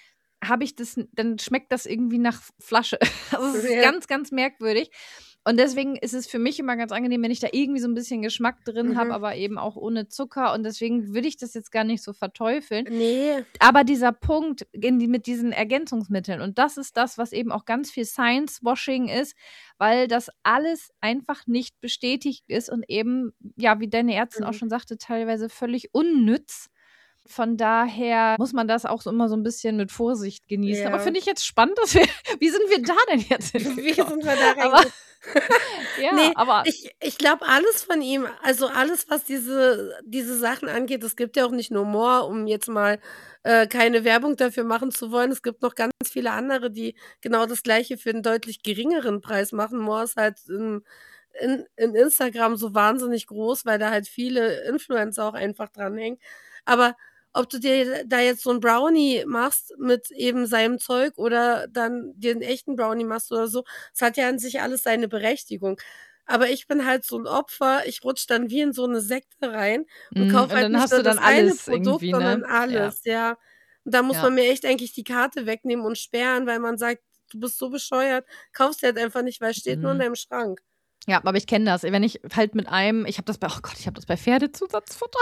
habe ich das, dann schmeckt das irgendwie nach Flasche. Also es ist Ja. ganz, ganz merkwürdig. Und deswegen ist es für mich immer ganz angenehm, wenn ich da irgendwie so ein bisschen Geschmack drin Mhm. habe, aber eben auch ohne Zucker. Und deswegen würde ich das jetzt gar nicht so verteufeln. Nee. Aber dieser Punkt in die, mit diesen Ergänzungsmitteln, und das ist das, was eben auch ganz viel Science-Washing ist, weil das alles einfach nicht bestätigt ist und eben, ja, wie deine Ärztin Mhm. auch schon sagte, teilweise völlig unnütz. Von daher muss man das auch so immer so ein bisschen mit Vorsicht genießen. Aber Ja. finde ich jetzt spannend, dass wir, wie sind wir da denn jetzt Wie hingekommen? sind wir da Aber, reingekommen? ja, Nee, aber ich, ich glaube, alles von ihm, also alles, was diese, diese Sachen angeht, es gibt ja auch nicht nur More, um jetzt mal äh, keine Werbung dafür machen zu wollen. Es gibt noch ganz viele andere, die genau das Gleiche für einen deutlich geringeren Preis machen. More ist halt in, in, in Instagram so wahnsinnig groß, weil da halt viele Influencer auch einfach dranhängen. Aber ob du dir da jetzt so ein Brownie machst mit eben seinem Zeug oder dann dir einen echten Brownie machst oder so, es hat ja an sich alles seine Berechtigung. Aber ich bin halt so ein Opfer, ich rutsche dann wie in so eine Sekte rein und mm, kaufe und halt dann nicht hast nur du dann das eine alles Produkt, irgendwie, sondern ne? Ja, alles, ja. Und da muss ja. man mir echt eigentlich die Karte wegnehmen und sperren, weil man sagt, du bist so bescheuert, kaufst dir halt einfach nicht, weil es steht nur in Mm. deinem Schrank. Ja, aber ich kenne das. Wenn ich halt mit einem, ich habe das bei, oh Gott, ich habe das bei Pferdezusatzfutter.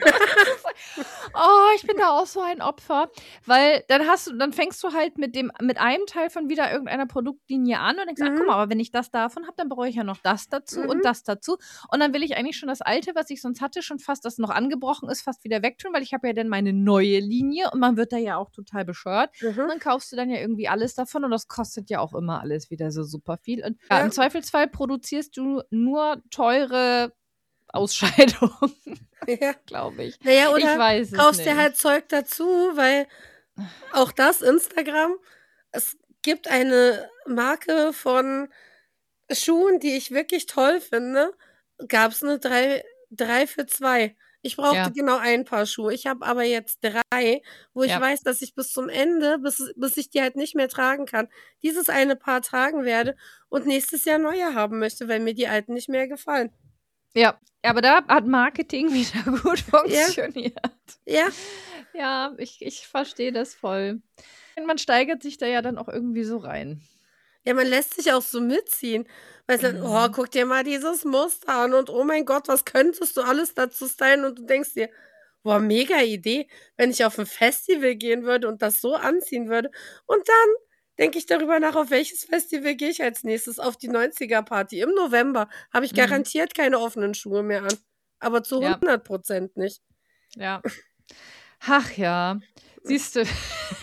Oh, ich bin da auch so ein Opfer, weil dann hast du, dann fängst du halt mit dem, mit einem Teil von wieder irgendeiner Produktlinie an und denkst, ach guck Mhm. mal, aber wenn ich das davon habe, dann brauche ich ja noch das dazu Mhm. und das dazu. Und dann will ich eigentlich schon das Alte, was ich sonst hatte, schon fast, das noch angebrochen ist, fast wieder wegtun, weil ich habe ja dann meine neue Linie und man wird da ja auch total bescheuert. Und Mhm. dann kaufst du dann ja irgendwie alles davon und das kostet ja auch immer alles wieder so super viel. Und ja, Ja. im Zweifelsfall produzierst du nur teure Ausscheidungen, Ja. glaube ich. Naja, Ich oder weiß es kaufst dir nicht. halt Zeug dazu, weil auch das Instagram, es gibt eine Marke von Schuhen, die ich wirklich toll finde, gab's 'ne drei drei für zwei. Ich brauchte Ja, genau ein Paar Schuhe. Ich habe aber jetzt drei, wo ich ja. weiß, dass ich bis zum Ende, bis bis ich die halt nicht mehr tragen kann, dieses eine Paar tragen werde und nächstes Jahr neue haben möchte, weil mir die alten nicht mehr gefallen. Ja, aber da hat Marketing wieder gut Ja, funktioniert. ja. Ja, ich, ich verstehe das voll. Und man steigert sich da ja dann auch irgendwie so rein. Ja, man lässt sich auch so mitziehen, weil es dann: „Oh, Mhm. guck dir mal dieses Muster an und oh mein Gott, was könntest du alles dazu stylen?“ Und du denkst dir: „Boah, mega Idee, wenn ich auf 'n Festival gehen würde und das so anziehen würde.“ Und dann denke ich darüber nach, auf welches Festival gehe ich als Nächstes? Auf die neunziger-Party im November. Habe ich Mhm. garantiert keine offenen Schuhe mehr an, aber zu Ja, hundert Prozent nicht. ja. Ach ja, siehst du.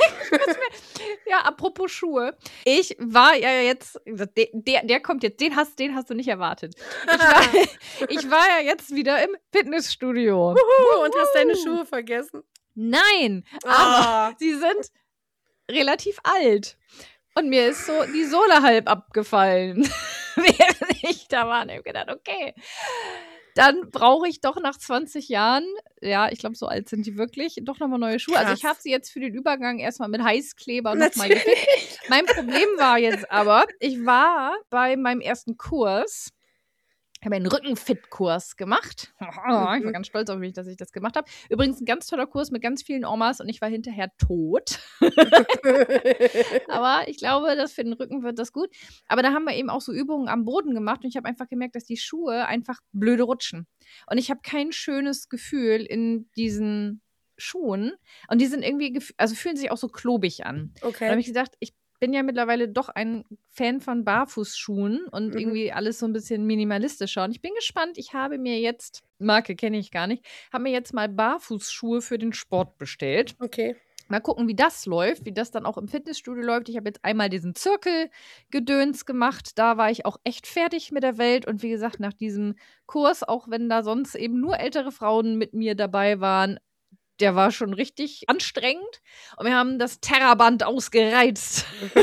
Ja, apropos Schuhe. Ich war ja jetzt, der, der, der kommt jetzt, den hast, den hast du nicht erwartet. Ich war, ich war ja jetzt wieder im Fitnessstudio. Wuhu, und hast deine Wuhu. Schuhe vergessen? Nein, aber Ah. sie sind relativ alt. Und mir ist so die Sohle halb abgefallen, während ich da war. Und ich habe gedacht, okay, dann brauche ich doch nach zwanzig Jahren, ja, ich glaube, so alt sind die wirklich, doch nochmal neue Schuhe. Also ich habe Krass. sie jetzt für den Übergang erstmal mit Heißkleber nochmal gefit. Natürlich. Mein Problem war jetzt aber, ich war bei meinem ersten Kurs, ich habe einen Rückenfit-Kurs gemacht. Ich war Mhm. ganz stolz auf mich, dass ich das gemacht habe. Übrigens ein ganz toller Kurs mit ganz vielen Omas und ich war hinterher tot. Aber ich glaube, dass für den Rücken wird das gut. Aber da haben wir eben auch so Übungen am Boden gemacht und ich habe einfach gemerkt, dass die Schuhe einfach blöde rutschen. Und ich habe kein schönes Gefühl in diesen Schuhen. Und die sind irgendwie, gef- also fühlen sich auch so klobig an. Und da habe Okay. ich gedacht, ich bin ja mittlerweile doch ein Fan von Barfußschuhen und Mhm. irgendwie alles so ein bisschen minimalistischer. Und ich bin gespannt, ich habe mir jetzt, Marke kenne ich gar nicht, habe mir jetzt mal Barfußschuhe für den Sport bestellt. Okay. Mal gucken, wie das läuft, wie das dann auch im Fitnessstudio läuft. Ich habe jetzt einmal diesen Zirkelgedöns gemacht. Da war ich auch echt fertig mit der Welt. Und wie gesagt, nach diesem Kurs, auch wenn da sonst eben nur ältere Frauen mit mir dabei waren, der war schon richtig anstrengend. Und wir haben das Terraband ausgereizt.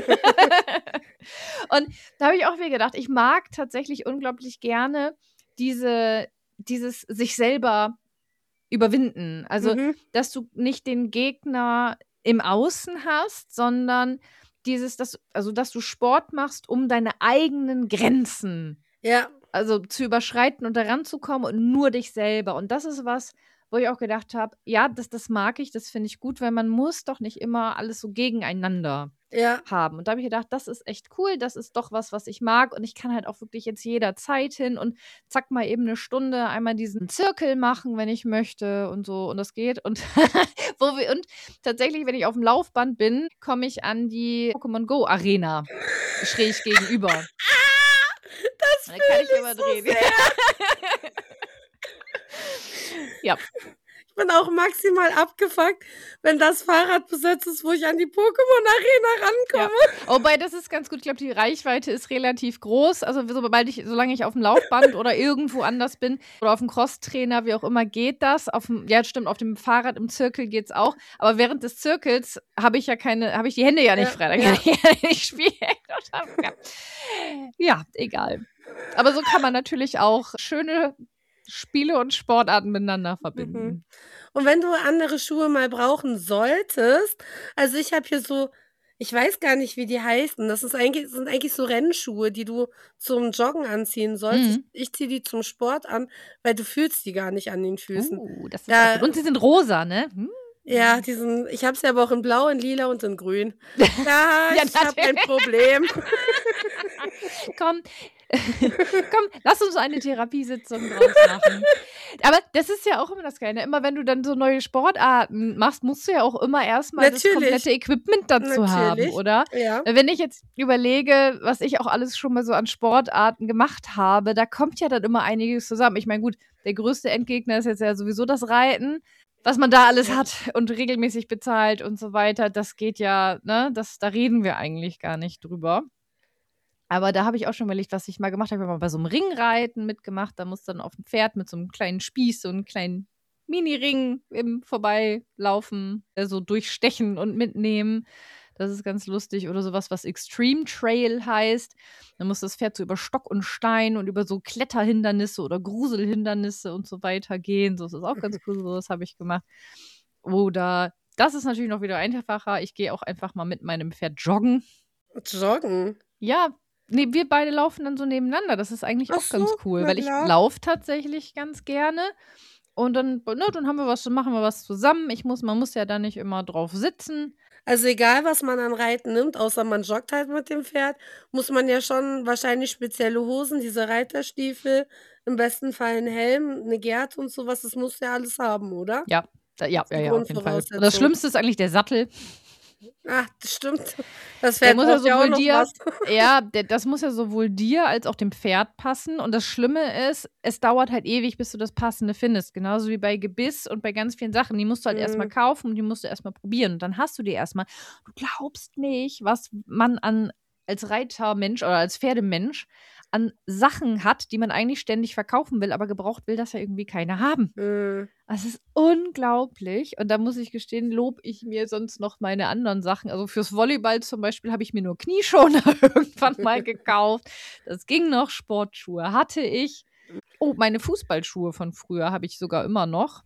Und da habe ich auch wieder gedacht, ich mag tatsächlich unglaublich gerne diese, dieses sich selber überwinden. Also, Mhm. dass du nicht den Gegner im Außen hast, sondern dieses, dass, also, dass du Sport machst, um deine eigenen Grenzen Ja. also zu überschreiten und da ranzukommen und nur dich selber. Und das ist was, wo ich auch gedacht habe, ja, das, das mag ich, das finde ich gut, weil man muss doch nicht immer alles so gegeneinander Ja. haben. Und da habe ich gedacht, das ist echt cool, das ist doch was, was ich mag und ich kann halt auch wirklich jetzt jederzeit hin und zack mal eben eine Stunde einmal diesen Zirkel machen, wenn ich möchte und so und das geht und wo wir und tatsächlich, wenn ich auf dem Laufband bin, komme ich an die Pokémon Go Arena schräg gegenüber. Das Da kann ich fühle immer ich so drehen. sehr. Ja, Ich bin auch maximal abgefuckt, wenn das Fahrrad besetzt ist, wo ich an die Pokémon-Arena rankomme. wobei das ist ganz gut. Ich glaube, die Reichweite ist relativ groß. Also sobald ich, solange ich auf dem Laufband oder irgendwo anders bin oder auf dem Crosstrainer, wie auch immer, geht das. Auf dem, ja, stimmt, auf dem Fahrrad im Zirkel geht's auch. Aber während des Zirkels habe ich ja keine, habe ich die Hände ja nicht Ja, frei. Da ja. kann ich ja nicht spielen. Ja, egal. Aber so kann man natürlich auch schöne Spiele und Sportarten miteinander verbinden. Mhm. Und wenn du andere Schuhe mal brauchen solltest, also ich habe hier so, ich weiß gar nicht, wie die heißen. Das ist eigentlich, sind eigentlich so Rennschuhe, die du zum Joggen anziehen sollst. Mhm. Ich, ich ziehe die zum Sport an, weil du fühlst die gar nicht an den Füßen. Uh, das ist Da- auch gut. Und sie sind rosa, ne? Hm. Ja, diesen, ich habe sie aber auch in Blau, in Lila und in Grün. Ja, Ja, ich habe ein natürlich. Problem. Komm, komm, lass uns eine Therapiesitzung draus machen. Aber das ist ja auch immer das Geile. Immer wenn du dann so neue Sportarten machst, musst du ja auch immer erstmal das Natürlich. komplette Equipment dazu haben, Natürlich. oder? Ja. Wenn ich jetzt überlege, was ich auch alles schon mal so an Sportarten gemacht habe, da kommt ja dann immer einiges zusammen. Ich meine, gut, der größte Endgegner ist jetzt ja sowieso das Reiten. Was man da alles Ja. hat und regelmäßig bezahlt und so weiter, das geht ja, ne, das, da reden wir eigentlich gar nicht drüber. Aber da habe ich auch schon überlegt, was ich mal gemacht habe. Ich habe mal bei so einem Ringreiten mitgemacht. Da muss dann auf dem Pferd mit so einem kleinen Spieß, so einen kleinen Mini-Ring im Vorbeilaufen, äh, so durchstechen und mitnehmen. Das ist ganz lustig. Oder sowas, was Extreme Trail heißt. Dann muss das Pferd so über Stock und Stein und über so Kletterhindernisse oder Gruselhindernisse und so weiter gehen. So, das ist auch ganz cool. So, das habe ich gemacht. Oder, das ist natürlich noch wieder einfacher. Ich gehe auch einfach mal mit meinem Pferd joggen. Joggen. Ja, nee, wir beide laufen dann so nebeneinander. Das ist eigentlich Ach auch ganz so, cool, na weil ich klar. laufe tatsächlich ganz gerne. Und dann, ne, dann haben wir was, dann machen wir was zusammen. Ich muss, man muss ja da nicht immer drauf sitzen. Also egal, was man an Reiten nimmt, außer man joggt halt mit dem Pferd, muss man ja schon wahrscheinlich spezielle Hosen, diese Reiterstiefel, im besten Fall einen Helm, eine Gerte und sowas, das musst du ja alles haben, oder? Ja, da, ja, Das ist ja, die ja, auf jeden Fall. Und das Grundvoraussetzung. Schlimmste ist eigentlich der Sattel. Ach, das stimmt. Das Der Pferd muss ja braucht ja auch sowohl noch dir, was. ja, der, das muss ja sowohl dir als auch dem Pferd passen. Und das Schlimme ist, es dauert halt ewig, bis du das Passende findest. Genauso wie bei Gebiss und bei ganz vielen Sachen. Die musst du halt erstmal Mhm. kaufen und die musst du erstmal probieren. Und dann hast du die erstmal. Du glaubst nicht, was man an als Reitermensch oder als Pferdemensch an Sachen hat, die man eigentlich ständig verkaufen will, aber gebraucht will das ja irgendwie keiner haben. Mhm. Das ist unglaublich. Und da muss ich gestehen, lob ich mir sonst noch meine anderen Sachen. Also fürs Volleyball zum Beispiel habe ich mir nur Knieschoner irgendwann mal gekauft. Das ging noch. Sportschuhe hatte ich. Oh, meine Fußballschuhe von früher habe ich sogar immer noch.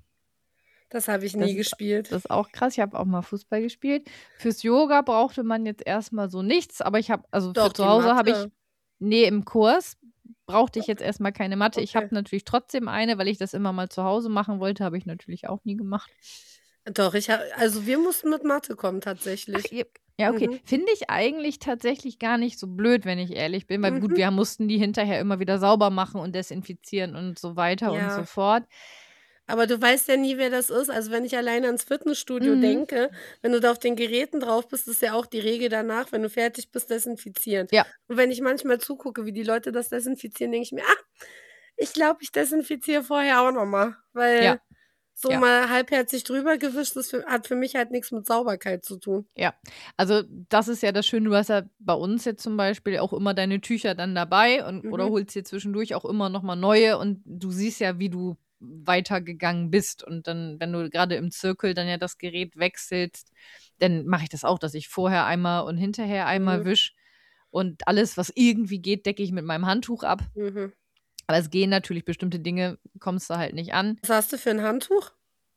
Das habe ich Das nie ist, gespielt. das ist auch krass. Ich habe auch mal Fußball gespielt. Fürs Yoga brauchte man jetzt erstmal so nichts. Aber ich habe, also Doch, für zu die Hause habe ich, Matte. nee, im Kurs brauchte ich jetzt erstmal keine Matte. Ich habe Okay. natürlich trotzdem eine, weil ich das immer mal zu Hause machen wollte. Habe ich natürlich auch nie gemacht. Doch, ich habe, also wir mussten mit Mathe kommen Ach, tatsächlich. ihr- ja, okay. Mhm. Finde ich eigentlich tatsächlich gar nicht so blöd, wenn ich ehrlich bin, weil gut, Mhm. wir mussten die hinterher immer wieder sauber machen und desinfizieren und so weiter und so Ja. fort. Aber du weißt ja nie, wer das ist. Also wenn ich alleine ans Fitnessstudio Mhm. denke, wenn du da auf den Geräten drauf bist, ist ja auch die Regel danach, wenn du fertig bist, desinfizieren. Ja. Und wenn ich manchmal zugucke, wie die Leute das desinfizieren, denke ich mir, ah, ich glaube, ich desinfiziere vorher auch nochmal. Weil Ja. so Ja. mal halbherzig drüber gewischt, das für, hat für mich halt nichts mit Sauberkeit zu tun. Ja, also das ist ja das Schöne, du hast ja bei uns jetzt zum Beispiel auch immer deine Tücher dann dabei und oder Mhm. holst dir zwischendurch auch immer nochmal neue und du siehst ja, wie du weitergegangen bist. Und dann, wenn du gerade im Zirkel dann ja das Gerät wechselst, dann mache ich das auch, dass ich vorher einmal und hinterher einmal Mhm. wisch. Und alles, was irgendwie geht, decke ich mit meinem Handtuch ab. Mhm. Aber es gehen natürlich bestimmte Dinge, kommst du halt nicht an. Was hast du für ein Handtuch?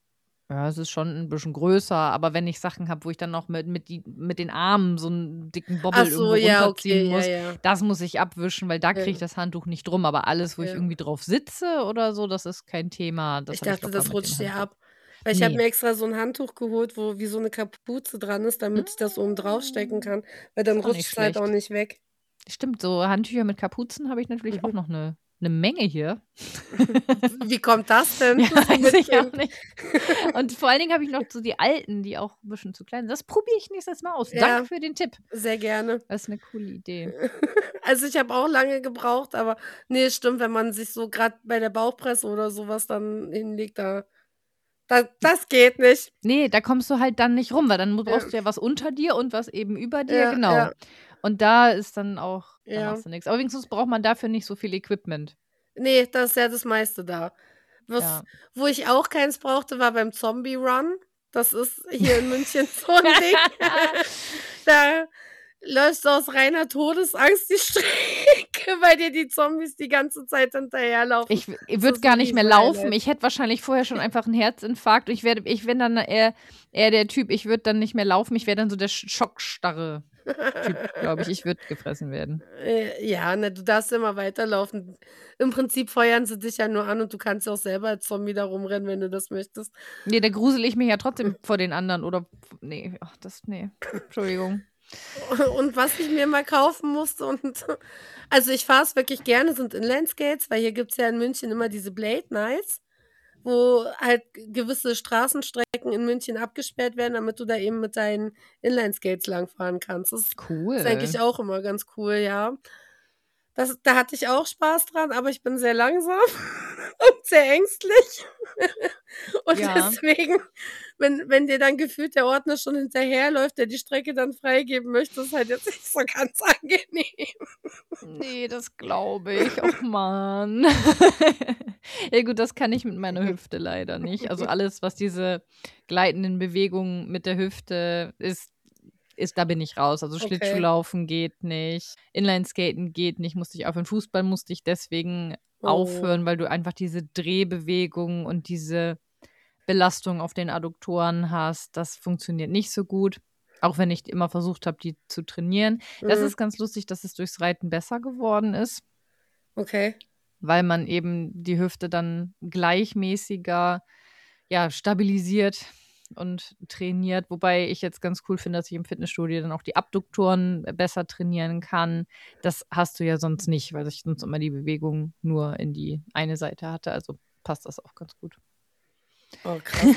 Ja, es ist schon ein bisschen größer, aber wenn ich Sachen habe, wo ich dann noch mit, mit, die, mit den Armen so einen dicken Ach Bobbel so, irgendwo ja, runterziehen okay, ja, muss, ja. das muss ich abwischen, weil da kriege ich Ja. das Handtuch nicht drum. Aber alles, wo ich Ja. irgendwie drauf sitze oder so, das ist kein Thema. Das Ich habe ich dachte, locker das mit dem rutscht dir Handtuch. ab. Weil ich habe Nee. mir extra so ein Handtuch geholt, wo wie so eine Kapuze dran ist, damit ich das oben draufstecken kann, weil dann Ist auch nicht rutscht's halt auch schlecht. nicht weg. Stimmt, so Handtücher mit Kapuzen habe ich natürlich auch Mhm. noch eine ne Menge hier. Wie kommt das denn? Ja, So weiß mit ich auch den nicht. Und vor allen Dingen habe ich noch so die alten, die auch 'n bisschen zu klein sind. Das probiere ich nächstes Mal aus. Ja. Danke für den Tipp. Sehr gerne. Das ist 'ne coole Idee. Also, ich habe auch lange gebraucht, aber ne, stimmt, wenn man sich so grad bei der Bauchpresse oder so was dann hinlegt, da da das geht nicht. Ne, da kommst du halt dann nicht rum, weil dann mu Ja. brauchst du ja was unter dir und was eben über dir, Ja, genau. ja. Und da ist dann auch da Ja. machst du nix. Aber wenigstens braucht man dafür nicht so viel Equipment. Ne, da ist ja das meiste da. Was Ja. wo ich auch keins brauchte, war beim Zombie Run. Das ist hier in München so 'n Ding. Da läufst du aus reiner Todesangst die Strecke, weil dir die Zombies die ganze Zeit hinterherlaufen. Ich w Das würde ist gar 'n nicht mehr laufen. Riesenhighlight. Ich hätte wahrscheinlich vorher schon einfach 'n Herzinfarkt. Ich werde ich bin dann eher eher der Typ, ich würde dann nicht mehr laufen, ich wäre dann so der Sch schockstarre Typ, glaube ich. Ich würde gefressen werden. Äh, ja, ne, du darfst immer weiterlaufen. Im Prinzip feuern sie dich ja nur an und du kannst ja auch selber als Zombie da rumrennen, wenn du das möchtest. Ne, da grusele ich mich ja trotzdem vor den anderen oder f ne, ach das ne. Entschuldigung. Und was ich mir mal kaufen musste und also, ich fahre es wirklich gerne, sind Inlineskates, weil hier gibt's ja in München immer diese Blade Nights, wo halt g gewisse Straßenstrecken in München abgesperrt werden, damit du da eben mit deinen Inlineskates langfahren kannst. Das ist Cool. eigentlich auch immer ganz cool, ja. Das da hatte ich auch Spaß dran, aber ich bin sehr langsam und sehr ängstlich. Und Ja. deswegen, wenn wenn dir dann gefühlt der Ordner schon hinterherläuft, der die Strecke dann freigeben möchte, ist halt jetzt nicht so ganz angenehm. Ne, das glaube ich. Och Mann. Ja gut, das kann ich mit meiner Hüfte leider nicht. Also, alles, was diese gleitenden Bewegungen mit der Hüfte ist ist da bin ich raus. Also, Okay. Schlittschuhlaufen geht nicht, Inlineskaten geht nicht, musste ich aufhören. Fußball musste ich deswegen Oh. aufhören, weil du einfach diese Drehbewegung und diese Belastung auf den Adduktoren hast. Das funktioniert nicht so gut, auch wenn ich immer versucht habe, die zu trainieren. Das Mhm. ist ganz lustig, dass es durchs Reiten besser geworden ist, Okay. weil man eben die Hüfte dann gleichmäßiger, ja, stabilisiert und trainiert. Wobei ich jetzt ganz cool finde, dass ich im Fitnessstudio dann auch die Abduktoren besser trainieren kann. Das hast du ja sonst nicht, weil ich sonst immer die Bewegung nur in die eine Seite hatte. Also, passt das auch ganz gut. Oh, krass.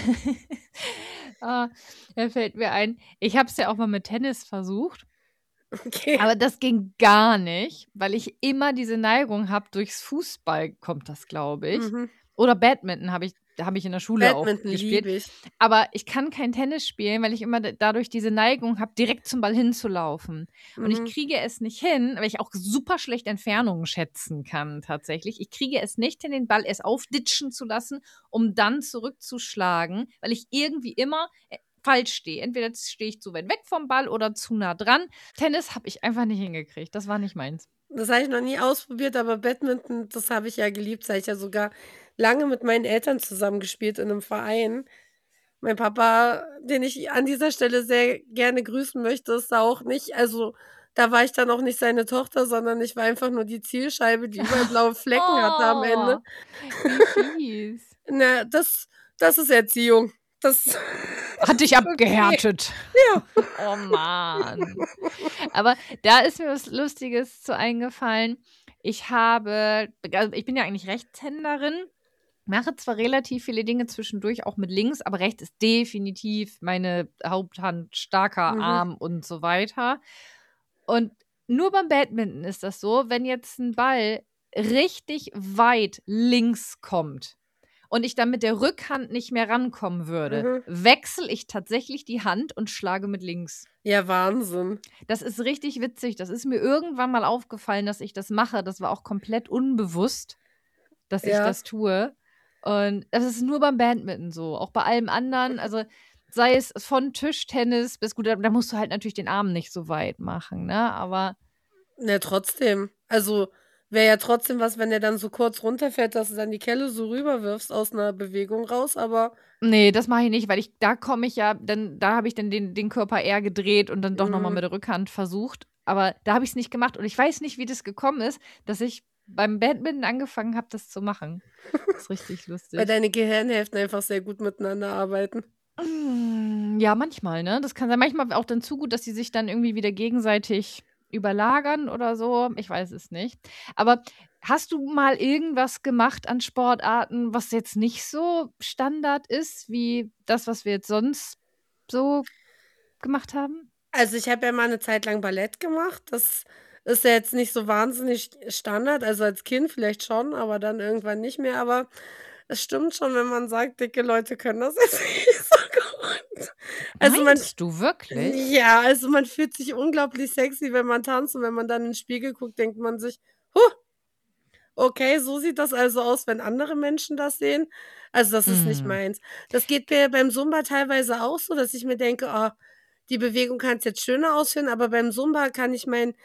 Ah, da fällt mir ein, ich habe es ja auch mal mit Tennis versucht, Okay. aber das ging gar nicht, weil ich immer diese Neigung habe, durchs Fußball kommt das, glaube ich. Mhm. Oder Badminton habe ich habe ich in der Schule auch Badminton gespielt. liebe ich. Aber ich kann kein Tennis spielen, weil ich immer d dadurch diese Neigung habe, direkt zum Ball hinzulaufen. Und ich Mhm. kriege es nicht hin, weil ich auch super schlecht Entfernungen schätzen kann tatsächlich. Ich kriege es nicht hin, den Ball erst aufditschen zu lassen, um dann zurückzuschlagen, weil ich irgendwie immer, äh, falsch stehe. Entweder stehe ich zu weit weg vom Ball oder zu nah dran. Tennis habe ich einfach nicht hingekriegt. Das war nicht meins. Das habe ich noch nie ausprobiert, aber Badminton, das habe ich ja geliebt. Das habe ich ja sogar lange mit meinen Eltern zusammen gespielt in 'nem Verein. Mein Papa, den ich an dieser Stelle sehr gerne grüßen möchte, ist da auch nicht also, da war ich dann auch nicht seine Tochter, sondern ich war einfach nur die Zielscheibe, die überall blaue Flecken hatte am Ende. Oh, wie fies. Na, das das ist Erziehung. Das Hat dich okay. abgehärtet. Ja. Oh Mann. Aber da ist mir was Lustiges zu eingefallen. Ich habe also, ich bin ja eigentlich Rechtshänderin, mache zwar relativ viele Dinge zwischendurch auch mit links, aber rechts ist definitiv meine Haupthand, starker Mhm. Arm und so weiter. Und nur beim Badminton ist das so, wenn jetzt 'n Ball richtig weit links kommt und ich dann mit der Rückhand nicht mehr rankommen würde, Mhm. wechsle ich tatsächlich die Hand und schlage mit links. Ja, Wahnsinn. Das ist richtig witzig. Das ist mir irgendwann mal aufgefallen, dass ich das mache. Das war auch komplett unbewusst, dass ich Ja. das tue. Und das ist nur beim Badminton so. Auch bei allem anderen, also sei es von Tischtennis bis gut, da da musst du halt natürlich den Arm nicht so weit machen, ne? Aber Na, trotzdem. Also, wäre ja trotzdem was, wenn der dann so kurz runterfällt, dass du dann die Kelle so rüberwirfst aus 'ner Bewegung raus, aber Ne, das mache ich nicht, weil ich da komme ich ja dann da habe ich dann den den Körper eher gedreht und dann doch noch mal Mhm. mit der Rückhand versucht. Aber da habe ich's nicht gemacht und ich weiß nicht, wie das gekommen ist, dass ich beim Badminton angefangen habe, das zu machen. Das ist richtig lustig. Weil deine Gehirnhälften einfach sehr gut miteinander arbeiten. Ja, manchmal, ne? Das kann sein. Manchmal auch dann zu gut, dass sie sich dann irgendwie wieder gegenseitig überlagern oder so. Ich weiß es nicht. Aber hast du mal irgendwas gemacht an Sportarten, was jetzt nicht so Standard ist, wie das, was wir jetzt sonst so gemacht haben? Also, ich habe ja mal eine Zeit lang Ballett gemacht. Das ist ja jetzt nicht so wahnsinnig Standard. Also, als Kind vielleicht schon, aber dann irgendwann nicht mehr. Aber es stimmt schon, wenn man sagt, dicke Leute können das jetzt nicht so gut. Also, man Meinst du wirklich? ja, also, man fühlt sich unglaublich sexy, wenn man tanzt und wenn man dann in den Spiegel guckt, denkt man sich: „Huh, okay, so sieht das also aus, wenn andere Menschen das sehen." Also, das ist nicht Mhm. meins. Das geht mir beim Zumba teilweise auch so, dass ich mir denke: „Oh, die Bewegung kannst jetzt schöner ausführen", aber beim Zumba kann ich mein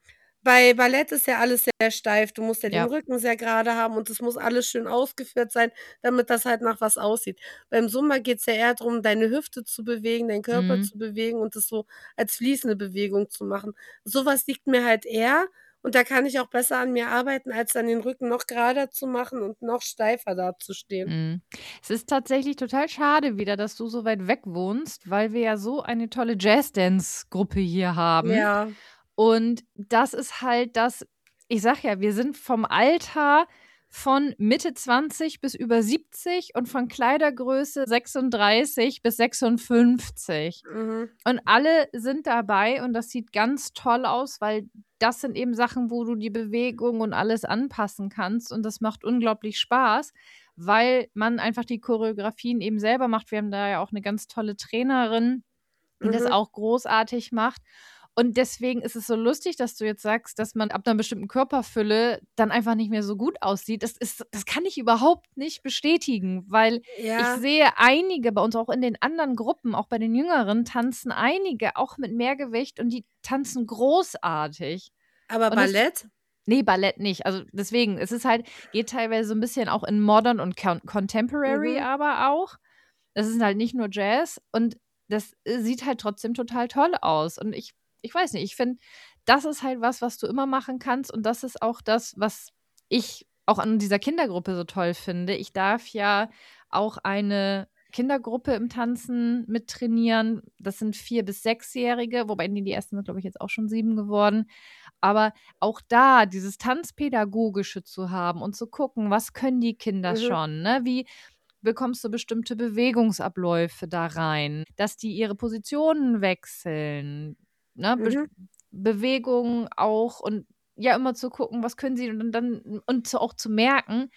bei Ballett ist ja alles sehr steif. Du musst ja den Ja. Rücken sehr gerade haben und es muss alles schön ausgeführt sein, damit das halt nach was aussieht. Beim Zumba geht's ja eher drum, deine Hüfte zu bewegen, deinen Körper Mhm. zu bewegen und das so als fließende Bewegung zu machen. So was liegt mir halt eher und da kann ich auch besser an mir arbeiten, als dann den Rücken noch gerader zu machen und noch steifer dazustehen. Mhm. Es ist tatsächlich total schade wieder, dass du so weit weg wohnst, weil wir ja so eine tolle Jazzdance-Gruppe hier haben. Ja. Und das ist halt das, ich sag ja, wir sind vom Alter von Mitte zwanzig bis über siebzig und von Kleidergröße sechsunddreißig bis sechsundfünfzig. Mhm. Und alle sind dabei und das sieht ganz toll aus, weil das sind eben Sachen, wo du die Bewegung und alles anpassen kannst und das macht unglaublich Spaß, weil man einfach die Choreografien eben selber macht. Wir haben da ja auch eine ganz tolle Trainerin, die das Mhm. auch großartig macht. Und deswegen ist es so lustig, dass du jetzt sagst, dass man ab einer bestimmten Körperfülle dann einfach nicht mehr so gut aussieht. Das ist das kann ich überhaupt nicht bestätigen, weil ich Ja, sehe einige bei uns auch in den anderen Gruppen, auch bei den Jüngeren, tanzen einige auch mit Mehrgewicht und die tanzen großartig. aber Und das Ballett? ne, Ballett nicht. Also, deswegen, es ist halt geht teilweise so ein bisschen auch in Modern und Con Contemporary Mhm. aber auch. Das ist halt nicht nur Jazz und das, äh, sieht halt trotzdem total toll aus. Und ich ich weiß nicht, ich finde, das ist halt was, was du immer machen kannst und das ist auch das, was ich auch an dieser Kindergruppe so toll finde. Ich darf ja auch eine Kindergruppe im Tanzen mittrainieren. Das sind vier bis sechsjährige, wobei ne, die ersten sind, glaube ich, jetzt auch schon sieben geworden. Aber auch da dieses Tanzpädagogische zu haben und zu gucken, was können die Kinder Mhm. schon, ne? Wie bekommst du bestimmte Bewegungsabläufe da rein, dass die ihre Positionen wechseln, ne? Be Mhm. Bewegungen auch und ja, immer zu gucken, was können sie und dann und zu auch zu merken,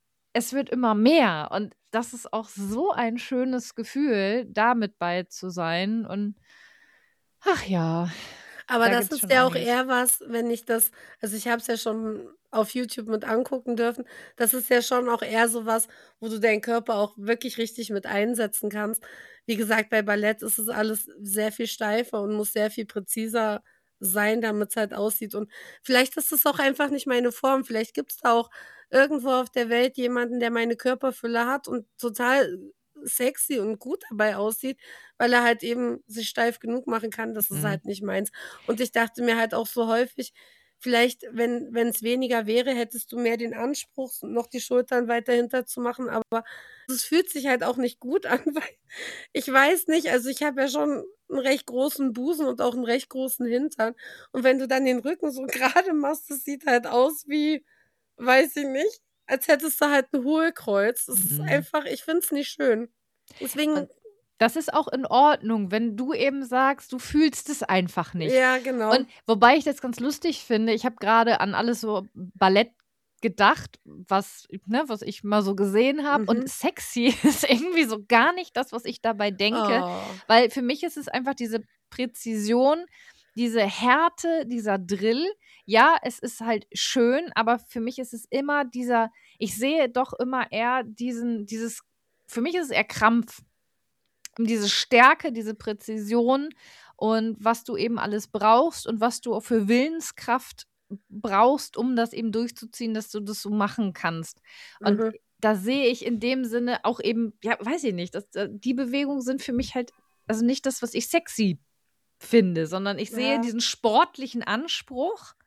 es wird immer mehr und das ist auch so ein schönes Gefühl, da mit bei zu sein und ach ja, Aber da das gibt's ist schon ja auch einiges. eher was, wenn ich das also, ich habe es ja schon auf YouTube mit angucken dürfen. Das ist ja schon auch eher so was, wo du deinen Körper auch wirklich richtig mit einsetzen kannst. Wie gesagt, bei Ballett ist es alles sehr viel steifer und muss sehr viel präziser sein, damit's halt aussieht. Und vielleicht ist es auch einfach nicht meine Form. Vielleicht gibt's da auch irgendwo auf der Welt jemanden, der meine Körperfülle hat und total sexy und gut dabei aussieht, weil er halt eben sich steif genug machen kann. Das ist Mhm. halt nicht meins. Und ich dachte mir halt auch so häufig, vielleicht, wenn wenn's weniger wäre, hättest du mehr den Anspruch, s noch die Schultern weiter hinter zu machen, aber es fühlt sich halt auch nicht gut an, weil ich weiß nicht, also, ich habe ja schon 'n recht großen Busen und auch 'n recht großen Hintern. Und wenn du dann den Rücken so grade machst, das sieht halt aus wie, weiß ich nicht, als hättest du halt 'n Hohlkreuz. Das ist Mhm. einfach ich finde es nicht schön. Deswegen Und das ist auch in Ordnung, wenn du eben sagst, du fühlst es einfach nicht. ja, genau. Und wobei ich das ganz lustig finde, ich habe grade an alles so Ballett gedacht, was ne, was ich mal so gesehen habe und Mhm. sexy ist irgendwie so gar nicht das, was ich dabei denke, Oh. weil für mich ist es einfach diese Präzision, diese Härte, dieser Drill. Ja, es ist halt schön, aber für mich ist es immer dieser ich sehe doch immer eher diesen dieses für mich ist es eher Krampf. Diese Stärke, diese Präzision und was du eben alles brauchst und was du auch für Willenskraft brauchst, um das eben durchzuziehen, dass du das so machen kannst. Und Mhm. da sehe ich in dem Sinne auch eben, ja, weiß ich nicht, dass, äh, die Bewegungen sind für mich halt also nicht das, was ich sexy finde, sondern ich sehe Ja. diesen sportlichen Anspruch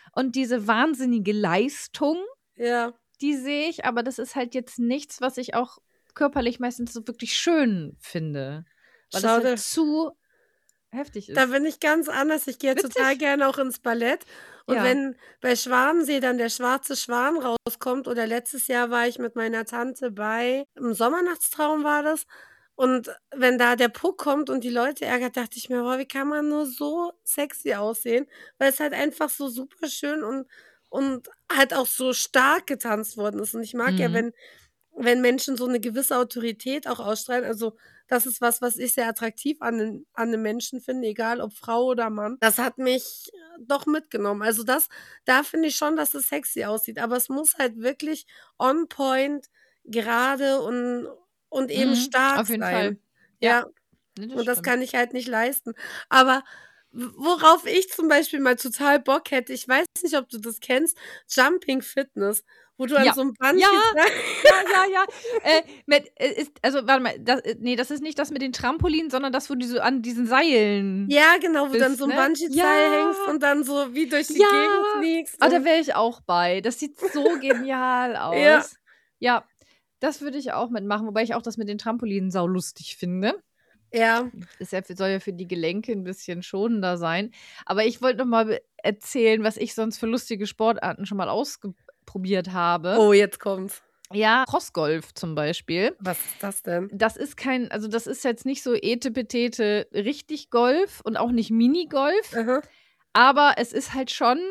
und diese wahnsinnige Leistung, Ja. die sehe ich, aber das ist halt jetzt nichts, was ich auch körperlich meistens so wirklich schön finde, weil das Schau dir- halt zu heftig ist. Da bin ich ganz anders. Ich gehe Witzig. total gerne auch ins Ballett. Und Ja. wenn bei Schwanensee dann der schwarze Schwan rauskommt, oder letztes Jahr war ich mit meiner Tante bei, im Sommernachtstraum war das. Und wenn da der Puck kommt und die Leute ärgert, dachte ich mir, boah, wie kann man nur so sexy aussehen? Weil es halt einfach so super schön und, und halt auch so stark getanzt worden ist. Und ich mag ja, Mhm. wenn, wenn Menschen so eine gewisse Autorität auch ausstrahlen. Also das ist was, was ich sehr attraktiv an 'nen an 'nem Menschen finde, egal ob Frau oder Mann. Das hat mich äh, doch mitgenommen. Also das da finde ich schon, dass es sexy aussieht, aber es muss halt wirklich on point, gerade und und eben Mhm, stark auf jeden sein. Fall. Ja. Ja, Ne, das und das stimmt. kann ich halt nicht leisten. Aber w worauf ich zum Beispiel mal total Bock hätte, ich weiß nicht, ob du das kennst, Jumping Fitness, wo du an Ja. so 'nem Bungee Ja. Seil Ja, ja, ja. Äh, mit, äh, ist, also warte mal, das, äh, nee, das ist nicht das mit den Trampolinen, sondern das, wo du so an diesen Seilen Ja, genau, wo du an bist, so 'm ne? Bungee-Seil hängst Ja. und dann so wie durch die Ja. Gegend fliegst Ah, da und wäre ich auch bei. Das sieht so genial Ja. aus. Ja, das würde ich auch mitmachen, wobei ich auch das mit den Trampolinen saulustig finde. Ja. Ist ja, soll ja für die Gelenke ein bisschen schonender sein. Aber ich wollte noch mal be erzählen, was ich sonst für lustige Sportarten schon mal ausprobiert habe. Oh, jetzt kommt's. Ja, Crossgolf zum Beispiel. Was ist das denn? Das ist kein, also das ist jetzt nicht so etepetete richtig Golf und auch nicht Minigolf, Aha. aber es ist halt schon,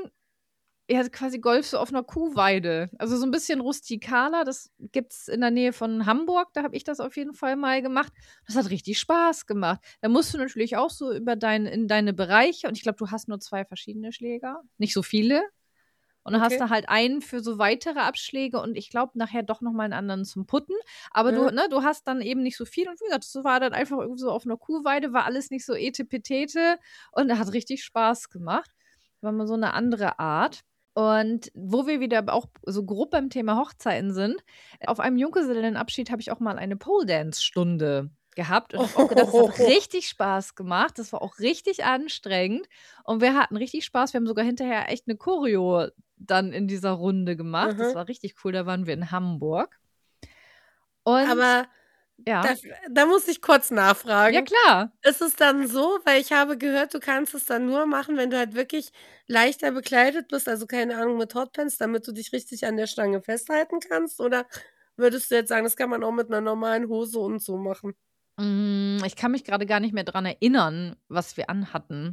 ja, quasi Golf so auf einer Kuhweide. Also so ein bisschen rustikaler. Das gibt's in der Nähe von Hamburg. Da habe ich das auf jeden Fall mal gemacht. Das hat richtig Spaß gemacht. Da musst du natürlich auch so über dein, in deine Bereiche, und ich glaube, du hast nur zwei verschiedene Schläger, nicht so viele. Und dann Okay. hast du halt einen für so weitere Abschläge und ich glaube nachher doch noch mal einen anderen zum Putten. Aber du, Mhm. ne, du hast dann eben nicht so viel. Und wie gesagt, das war dann einfach irgendwie so auf einer Kuhweide, war alles nicht so etepetete und hat richtig Spaß gemacht. War mal so eine andere Art. Und wo wir wieder auch so grob beim Thema Hochzeiten sind, auf einem Junggesellenabschied habe ich auch mal eine Pole-Dance-Stunde gehabt und habe auch gedacht, das hat richtig Spaß gemacht. Das war auch richtig anstrengend und wir hatten richtig Spaß. Wir haben sogar hinterher echt eine Choreo dann in dieser Runde gemacht. Das Mhm. war richtig cool. Da waren wir in Hamburg. Und Aber ja, da da muss ich kurz ja nachfragen. klar. Ist es dann so, weil ich habe gehört, du kannst es dann nur machen, wenn du halt wirklich leichter bekleidet bist, also keine Ahnung, mit Hotpants, damit du dich richtig an der Stange festhalten kannst? Oder würdest du jetzt sagen, das kann man auch mit 'ner normalen Hose und so machen? Hm, ich kann mich gerade gar nicht mehr dran erinnern, was wir anhatten,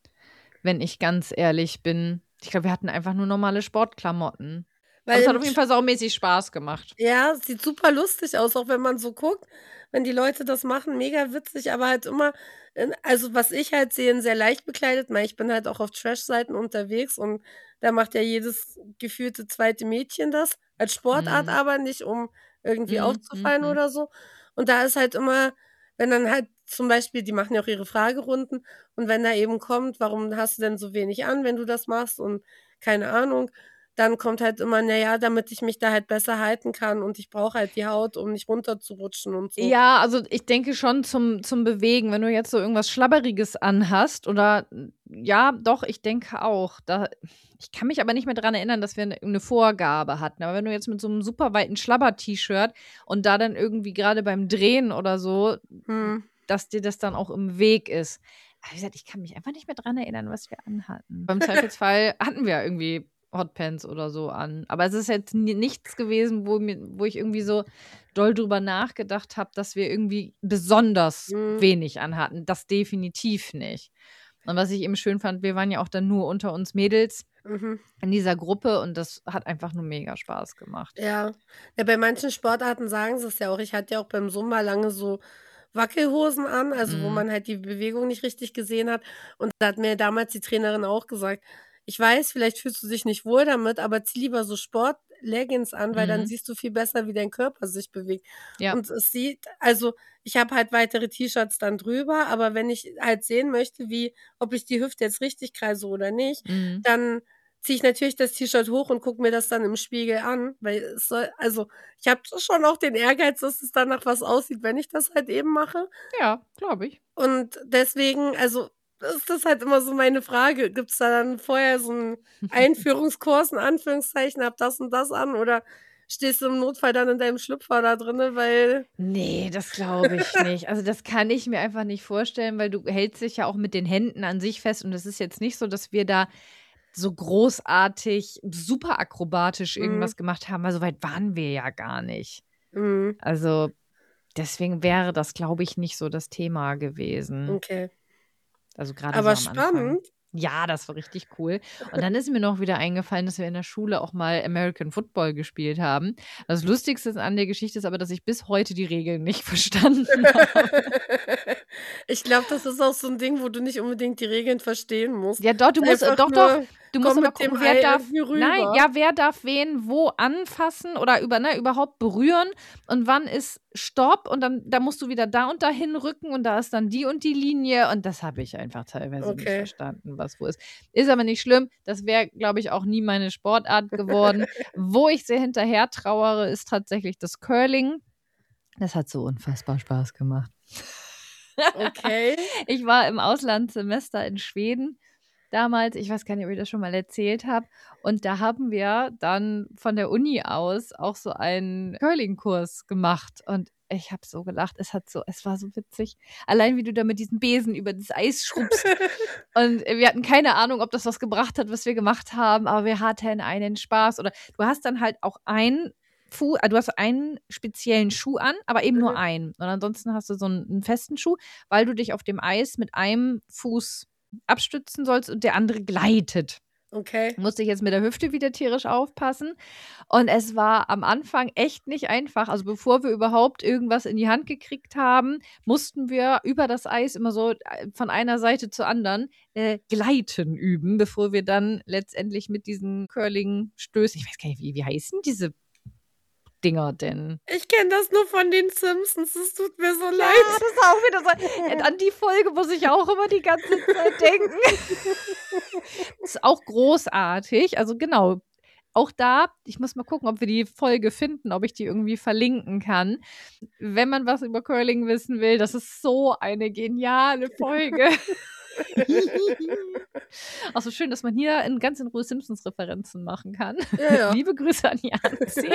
wenn ich ganz ehrlich bin. Ich glaube, wir hatten einfach nur normale Sportklamotten. Aber Weil es hat im auf jeden Fall saumäßig Spaß gemacht. Ja, sieht super lustig aus, auch wenn man so guckt, wenn die Leute das machen, mega witzig, aber halt immer in also, was ich halt sehe, in sehr leicht bekleidet, weil ich bin halt auch auf Trash-Seiten unterwegs und da macht ja jedes gefühlte zweite Mädchen das, als Sportart Mhm. aber, nicht um irgendwie Mhm, aufzufallen mhm. oder so. Und da ist halt immer, wenn dann halt zum Beispiel, die machen ja auch ihre Fragerunden und wenn da eben kommt: „Warum hast du denn so wenig an, wenn du das machst?“ und keine Ahnung, dann kommt halt immer: „Na ja, damit ich mich da halt besser halten kann und ich brauche halt die Haut, um nicht runterzurutschen“ und so. Ja, also ich denke schon zum, zum Bewegen, wenn du jetzt so irgendwas Schlabberiges anhast oder ja, doch, ich denke auch. Da, ich kann mich aber nicht mehr dran erinnern, dass wir eine, eine Vorgabe hatten. Aber wenn du jetzt mit so einem super weiten Schlabber-T-Shirt und da dann irgendwie gerade beim Drehen oder so, Mhm. dass dir das dann auch im Weg ist. Aber wie gesagt, ich kann mich einfach nicht mehr dran erinnern, was wir anhatten. Beim Zweifelsfall hatten wir irgendwie Hotpants oder so an. Aber es ist jetzt ni- nichts gewesen, wo, mir, wo ich irgendwie so doll drüber nachgedacht habe, dass wir irgendwie besonders Mhm. wenig anhatten. Das definitiv nicht. Und was ich eben schön fand, wir waren ja auch dann nur unter uns Mädels Mhm. in dieser Gruppe und das hat einfach nur mega Spaß gemacht. Ja. Ja, bei manchen Sportarten sagen sie es ja auch. Ich hatte ja auch beim Zumba lange so Wackelhosen an, also wo Mhm. man halt die Bewegung nicht richtig gesehen hat. Und da hat mir damals die Trainerin auch gesagt: „Ich weiß, vielleicht fühlst du dich nicht wohl damit, aber zieh lieber so Sport-Leggings an, weil dann Mhm. siehst du viel besser, wie dein Körper sich bewegt.“ Ja. Und es sieht also, ich habe halt weitere T-Shirts dann drüber, aber wenn ich halt sehen möchte, wie ob ich die Hüfte jetzt richtig kreise oder nicht, Mhm. dann ziehe ich natürlich das T-Shirt hoch und gucke mir das dann im Spiegel an, weil es soll also, ich habe schon auch den Ehrgeiz, dass es dann nach was aussieht, wenn ich das halt eben mache. Ja, glaube ich. Und deswegen also, ist das halt immer so meine Frage. Gibt es da dann vorher so einen Einführungskurs, in Anführungszeichen, hab das und das an? Oder stehst du im Notfall dann in deinem Schlüpfer da drin, weil... Nee, das glaube ich nicht. Also das kann ich mir einfach nicht vorstellen, weil du hältst dich ja auch mit den Händen an sich fest. Und es ist jetzt nicht so, dass wir da so großartig, super akrobatisch irgendwas Mhm. gemacht haben. Also weit waren wir ja gar nicht. Mhm. Also deswegen wäre das, glaube ich, nicht so das Thema gewesen. Okay. Also gerade Aber so am Anfang. spannend. Ja, das war richtig cool. Und dann ist mir noch wieder eingefallen, dass wir in der Schule auch mal American Football gespielt haben. Das Lustigste an der Geschichte ist aber, dass ich bis heute die Regeln nicht verstanden habe. Ich glaube, das ist auch so ein Ding, wo du nicht unbedingt die Regeln verstehen musst. Ja, doch, du musst, Einfach doch, doch. nur, Du musst komm aber mit dem gucken, wer Ei darf, irgendwie rüber. nein, ja, wer darf wen wo anfassen oder über, ne, überhaupt berühren und wann ist Stopp und dann, da musst du wieder da und dahin rücken und da ist dann die und die Linie und das habe ich einfach teilweise nicht Okay. verstanden, was wo ist. Ist aber nicht schlimm, das wäre, glaube ich, auch nie meine Sportart geworden. Wo ich sehr hinterher trauere, ist tatsächlich das Curling. Das hat so unfassbar Spaß gemacht. Okay. Ich war im Auslandssemester in Schweden damals. Ich weiß gar nicht, ob ich das schon mal erzählt habe. Und da haben wir dann von der Uni aus auch so einen Curling-Kurs gemacht. Und ich habe so gelacht. Es hat so, es war so witzig. Allein wie du da mit diesem Besen über das Eis schrubbst. Und wir hatten keine Ahnung, ob das was gebracht hat, was wir gemacht haben. Aber wir hatten einen Spaß. Oder du hast dann halt auch einen Fu- du hast einen speziellen Schuh an, aber eben nur Mhm. einen. Und ansonsten hast du so einen, einen festen Schuh, weil du dich auf dem Eis mit einem Fuß abstützen sollst und der andere gleitet. Okay. Musste ich jetzt mit der Hüfte wieder tierisch aufpassen. Und es war am Anfang echt nicht einfach. Also bevor wir überhaupt irgendwas in die Hand gekriegt haben, mussten wir über das Eis immer so äh, von einer Seite zur anderen äh, Gleiten üben, bevor wir dann letztendlich mit diesen Curling-Stößen, ich weiß gar nicht, wie, wie heißen diese Dinger denn? Ich kenne das nur von den Simpsons. Es tut mir so Ja, leid. das ist auch wieder so. Äh, An die Folge muss ich auch immer die ganze Zeit denken. Das ist auch großartig. Also genau. Auch da, ich muss mal gucken, ob wir die Folge finden, ob ich die irgendwie verlinken kann. Wenn man was über Curling wissen will, das ist so eine geniale Folge. Auch so schön, dass man hier in ganz in Ruhe Simpsons-Referenzen machen kann. Ja, ja. Liebe Grüße an Janzi.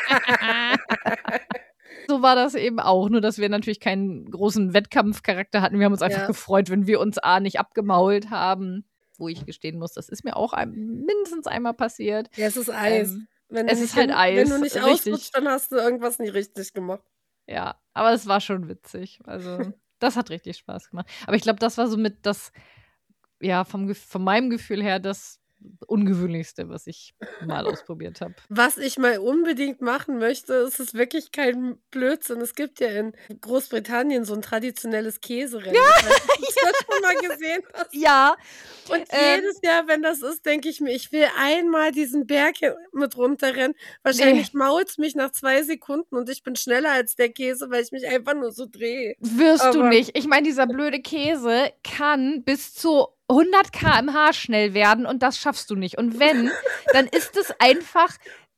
So war das eben auch, nur dass wir natürlich keinen großen Wettkampfcharakter hatten. Wir haben uns einfach Ja. gefreut, wenn wir uns A nicht abgemault haben. Wo ich gestehen muss, das ist mir auch ein, mindestens einmal passiert. Ja, es ist Eis. Ähm, Wenn du es nicht ist halt hin- Eis, Wenn du nicht richtig. ausrutscht, dann hast du irgendwas nicht richtig gemacht. Ja, aber es war schon witzig. Also, das hat richtig Spaß gemacht. Aber ich glaube, das war somit das, ja, vom, Gef- von meinem Gefühl her das Ungewöhnlichste, was ich mal ausprobiert habe. Was ich mal unbedingt machen möchte, ist es wirklich kein Blödsinn. Es gibt ja in Großbritannien so ein traditionelles Käserennen. Ja, ich weiß nicht, ob du das schon mal gesehen hast. Ja, Und Ähm, jedes Jahr, wenn das ist, denke ich mir, ich will einmal diesen Berg hier mit runterrennen. Wahrscheinlich mault's mich nach zwei Sekunden und ich bin schneller als der Käse, weil ich mich einfach nur so drehe. wirst du Aber- nicht. Ich meine, dieser blöde Käse kann bis zu hundert Kilometer pro Stunde schnell werden und das schaffst du nicht. Und wenn, dann ist es einfach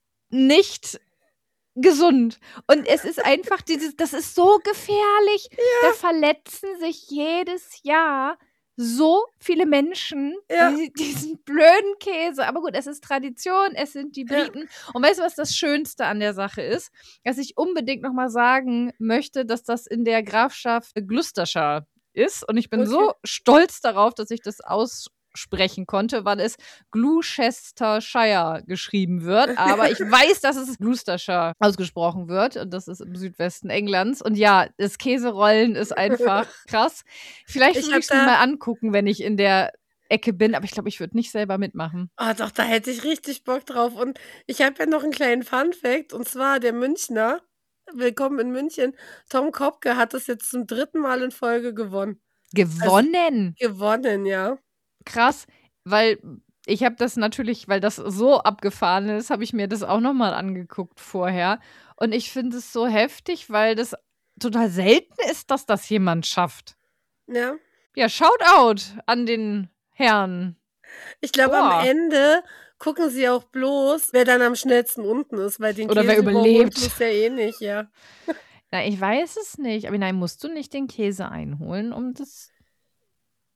nicht gesund. Und es ist einfach dieses, das ist so gefährlich. Da verletzen sich jedes Jahr so viele Menschen Ja. die, diesen blöden Käse. Aber gut, es ist Tradition, es sind die Ja. Briten. Und weißt du, was das Schönste an der Sache ist? Dass ich unbedingt noch mal sagen möchte, dass das in der Grafschaft Gloucestershire ist. Und ich bin Okay. so stolz darauf, dass ich das aussprechen konnte, weil es Gloucestershire geschrieben wird. Aber ich weiß, dass es Gloucestershire ausgesprochen wird. Und das ist im Südwesten Englands. Und ja, das Käserollen ist einfach krass. Vielleicht Ich würde hab ich es mir da- mal angucken, wenn ich in der Ecke bin. Aber ich glaube, ich würde nicht selber mitmachen. Ah, doch, da hätte ich richtig Bock drauf. Und ich habe ja noch einen kleinen Fun-Fact, und zwar der Münchner, willkommen in München, Tom Kopke hat das jetzt zum dritten Mal in Folge gewonnen. Gewonnen! Gewonnen, ja. Krass, weil ich habe das natürlich, weil das so abgefahren ist, habe ich mir das auch nochmal angeguckt vorher. Und ich finde es so heftig, weil das total selten ist, dass das jemand schafft. Ja. Ja, Shoutout an den Herrn. Ich glaube, Boah. am Ende gucken sie auch bloß, wer dann am schnellsten unten ist, weil den Oder wer Käse überlebt. ist ja eh nicht, ja. Na, ich weiß es nicht. Aber nein, musst du nicht den Käse einholen, um das.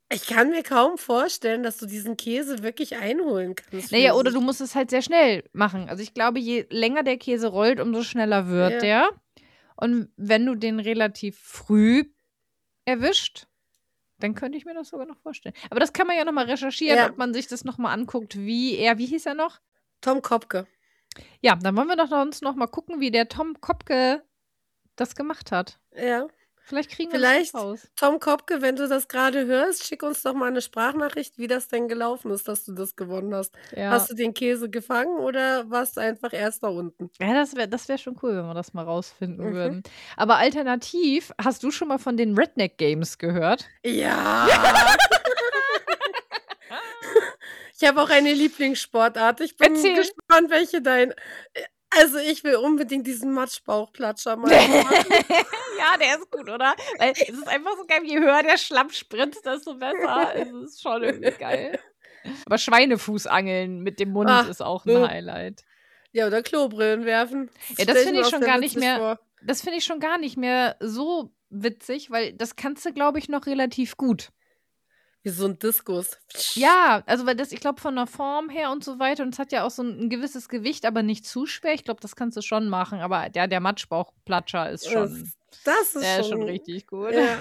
Ich kann mir kaum vorstellen, dass du diesen Käse wirklich einholen kannst. Naja, oder physisch. du musst es halt sehr schnell machen. Also ich glaube, je länger der Käse rollt, umso schneller wird Ja. der. Und wenn du den relativ früh erwischt, dann könnte ich mir das sogar noch vorstellen. Aber das kann man ja nochmal recherchieren, Ja. ob man sich das nochmal anguckt, wie er, wie hieß er noch? Tom Kopke. Ja, dann wollen wir doch uns noch mal gucken, wie der Tom Kopke das gemacht hat. Ja. Vielleicht kriegen wir Vielleicht, das raus. Tom Kopke, wenn du das gerade hörst, schick uns doch mal eine Sprachnachricht, wie das denn gelaufen ist, dass du das gewonnen hast. Ja, Hast du den Käse gefangen oder warst du einfach erst da unten? ja das wäre das wär schon cool, wenn wir das mal rausfinden Mhm. würden. Aber alternativ, hast du schon mal von den Redneck Games gehört? Ja. Ich habe auch eine Lieblingssportart. Ich bin Erzähl. gespannt, welche dein. Also ich will unbedingt diesen Matschbauchplatscher mal machen. Ja, der ist gut, oder? Weil es ist einfach so geil, je höher der Schlamm spritzt, desto besser. Es ist schon irgendwie geil. Aber Schweinefußangeln mit dem Mund Ach, ist auch ein äh. Highlight. Ja, oder Klobrillen werfen. Ja, das stell finde mir ich auch schon sehr gar nicht witzig mehr- vor. Das finde ich schon gar nicht mehr so witzig, weil das kannst du, glaube ich, noch relativ gut. Wie so ein Diskus. Ja, also weil das, ich glaube, von der Form her und so weiter, und es hat ja auch so ein, ein gewisses Gewicht, aber nicht zu schwer. Ich glaube, das kannst du schon machen, aber der, der Matschbauchplatscher ist schon, Das ist der ist schon. schon richtig gut. Ja.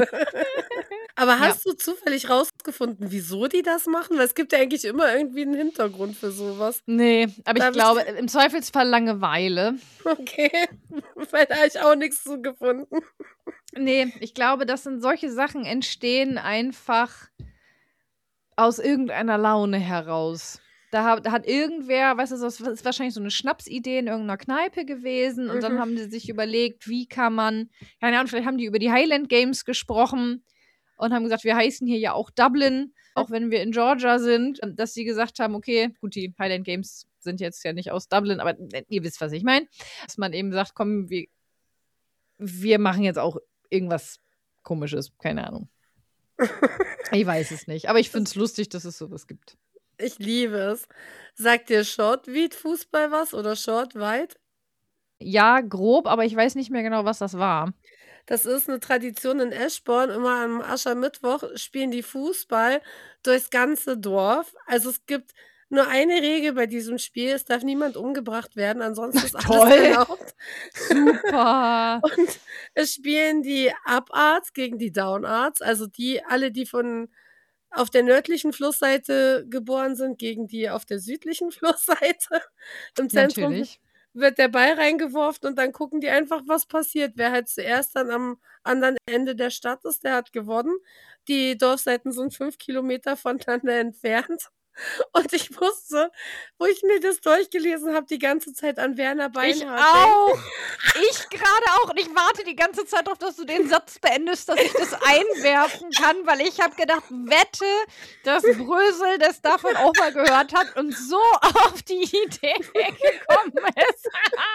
Aber hast du zufällig rausgefunden, wieso die das machen? Weil es gibt ja eigentlich immer irgendwie einen Hintergrund für sowas. Nee, aber Da ich bist glaube, im Zweifelsfall Langeweile. Okay. Weil da habe ich auch nichts zu gefunden. Nee, ich glaube, das sind solche Sachen entstehen einfach aus irgendeiner Laune heraus. Da hat, da hat irgendwer, weißt du, das ist wahrscheinlich so eine Schnapsidee in irgendeiner Kneipe gewesen und dann Mhm. haben die sich überlegt, wie kann man, keine Ahnung, vielleicht haben die über die Highland Games gesprochen und haben gesagt, wir heißen hier ja auch Dublin, auch wenn wir in Georgia sind, dass sie gesagt haben, okay, gut, die Highland Games sind jetzt ja nicht aus Dublin, aber ihr wisst, was ich meine. Dass man eben sagt, komm, wir, wir machen jetzt auch irgendwas Komisches, keine Ahnung. Ich weiß es nicht, aber ich finde es lustig, dass es sowas gibt. Ich liebe es. Sagt dir Short-Weed-Fußball was oder Short-Weit? Ja, grob, aber ich weiß nicht mehr genau, was das war. Das ist eine Tradition in Eschborn. Immer am Aschermittwoch spielen die Fußball durchs ganze Dorf. Also es gibt nur eine Regel bei diesem Spiel: Es darf niemand umgebracht werden, ansonsten ist Toll. alles erlaubt. Super. Und es spielen die Up-Arts gegen die Down-Arts, also die alle, die von auf der nördlichen Flussseite geboren sind, gegen die auf der südlichen Flussseite. Im Zentrum Natürlich. wird der Ball reingeworfen und dann gucken die einfach, was passiert. Wer halt zuerst dann am anderen Ende der Stadt ist, der hat gewonnen. Die Dorfseiten sind fünf Kilometer voneinander entfernt. Und ich wusste, wo ich mir das durchgelesen habe, die ganze Zeit an Werner Beinhardt. Ich denken. auch. Ich gerade auch. Und ich warte die ganze Zeit darauf, dass du den Satz beendest, dass ich das einwerfen kann, weil ich habe gedacht, wette, dass Brösel das davon auch mal gehört hat und so auf die Idee gekommen ist.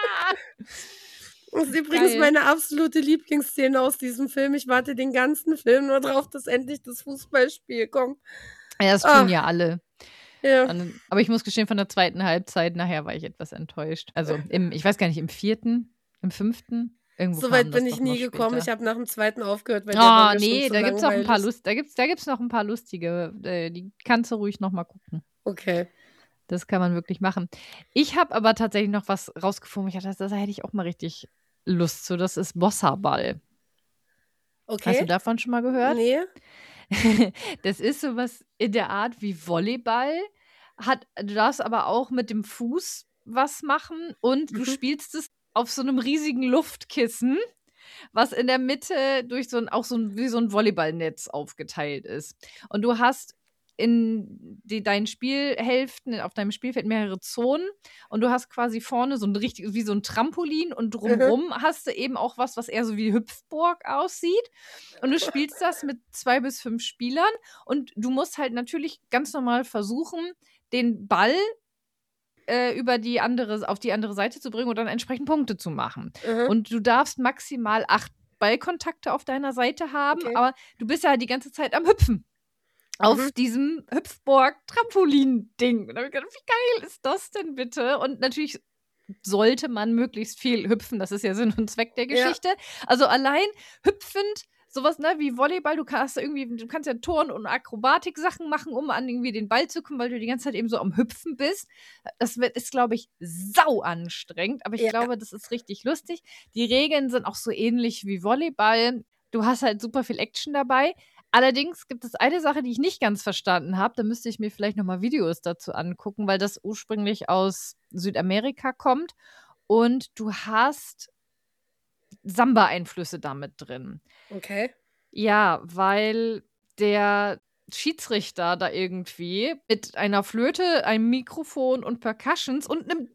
Das ist übrigens Geil. meine absolute Lieblingsszene aus diesem Film. Ich warte den ganzen Film nur drauf, dass endlich das Fußballspiel kommt. Ja, das tun Ah. ja alle. Ja. Und, aber ich muss gestehen, von der zweiten Halbzeit nachher war ich etwas enttäuscht. Also im, ich weiß gar nicht, im vierten, im fünften, irgendwo So kam weit das bin doch ich nie noch gekommen. später. Ich habe nach dem zweiten aufgehört, weil der war Ah, mir nee, schon zu da gibt's noch ein paar langweilig. Lust, da gibt's, da gibt's noch ein paar lustige, äh, die kannst du ruhig noch mal gucken. Okay. Das kann man wirklich machen. Ich habe aber tatsächlich noch was rausgefunden. Ich dachte, da hätte ich auch mal richtig Lust zu. Das ist Bossa-Ball. Okay. Hast du davon schon mal gehört? Nee. Das ist sowas in der Art wie Volleyball. Hat, du darfst aber auch mit dem Fuß was machen und du Mhm. spielst es auf so einem riesigen Luftkissen, was in der Mitte durch so ein, auch so ein, wie so ein Volleyballnetz aufgeteilt ist. Und du hast in die, deinen Spielhälften auf deinem Spielfeld mehrere Zonen und du hast quasi vorne so ein richtig, wie so ein Trampolin und drumrum hast du eben auch was, was eher so wie Hüpfburg aussieht. Und du spielst das mit zwei bis fünf Spielern und du musst halt natürlich ganz normal versuchen, den Ball äh, über die andere, auf die andere Seite zu bringen und dann entsprechend Punkte zu machen. Mhm. Und du darfst maximal acht Ballkontakte auf deiner Seite haben, Okay. aber du bist ja halt die ganze Zeit am Hüpfen. Auf Mhm. diesem Hüpfburg-Trampolin-Ding. Und da habe ich gedacht, wie geil ist das denn bitte? Und natürlich sollte man möglichst viel hüpfen. Das ist ja Sinn und Zweck der Ja. Geschichte. Also allein hüpfend sowas, ne, wie Volleyball, du kannst irgendwie, du kannst ja Turn- und Akrobatik-Sachen machen, um an irgendwie den Ball zu kommen, weil du die ganze Zeit eben so am Hüpfen bist. Das wird, ist, glaube ich, sau anstrengend, aber ich Ja. glaube, das ist richtig lustig. Die Regeln sind auch so ähnlich wie Volleyball. Du hast halt super viel Action dabei. Allerdings gibt es eine Sache, die ich nicht ganz verstanden habe. Da müsste ich mir vielleicht nochmal Videos dazu angucken, weil das ursprünglich aus Südamerika kommt. Und du hast Samba-Einflüsse damit drin. Okay. Ja, weil der Schiedsrichter da irgendwie mit einer Flöte, einem Mikrofon und Percussions und einem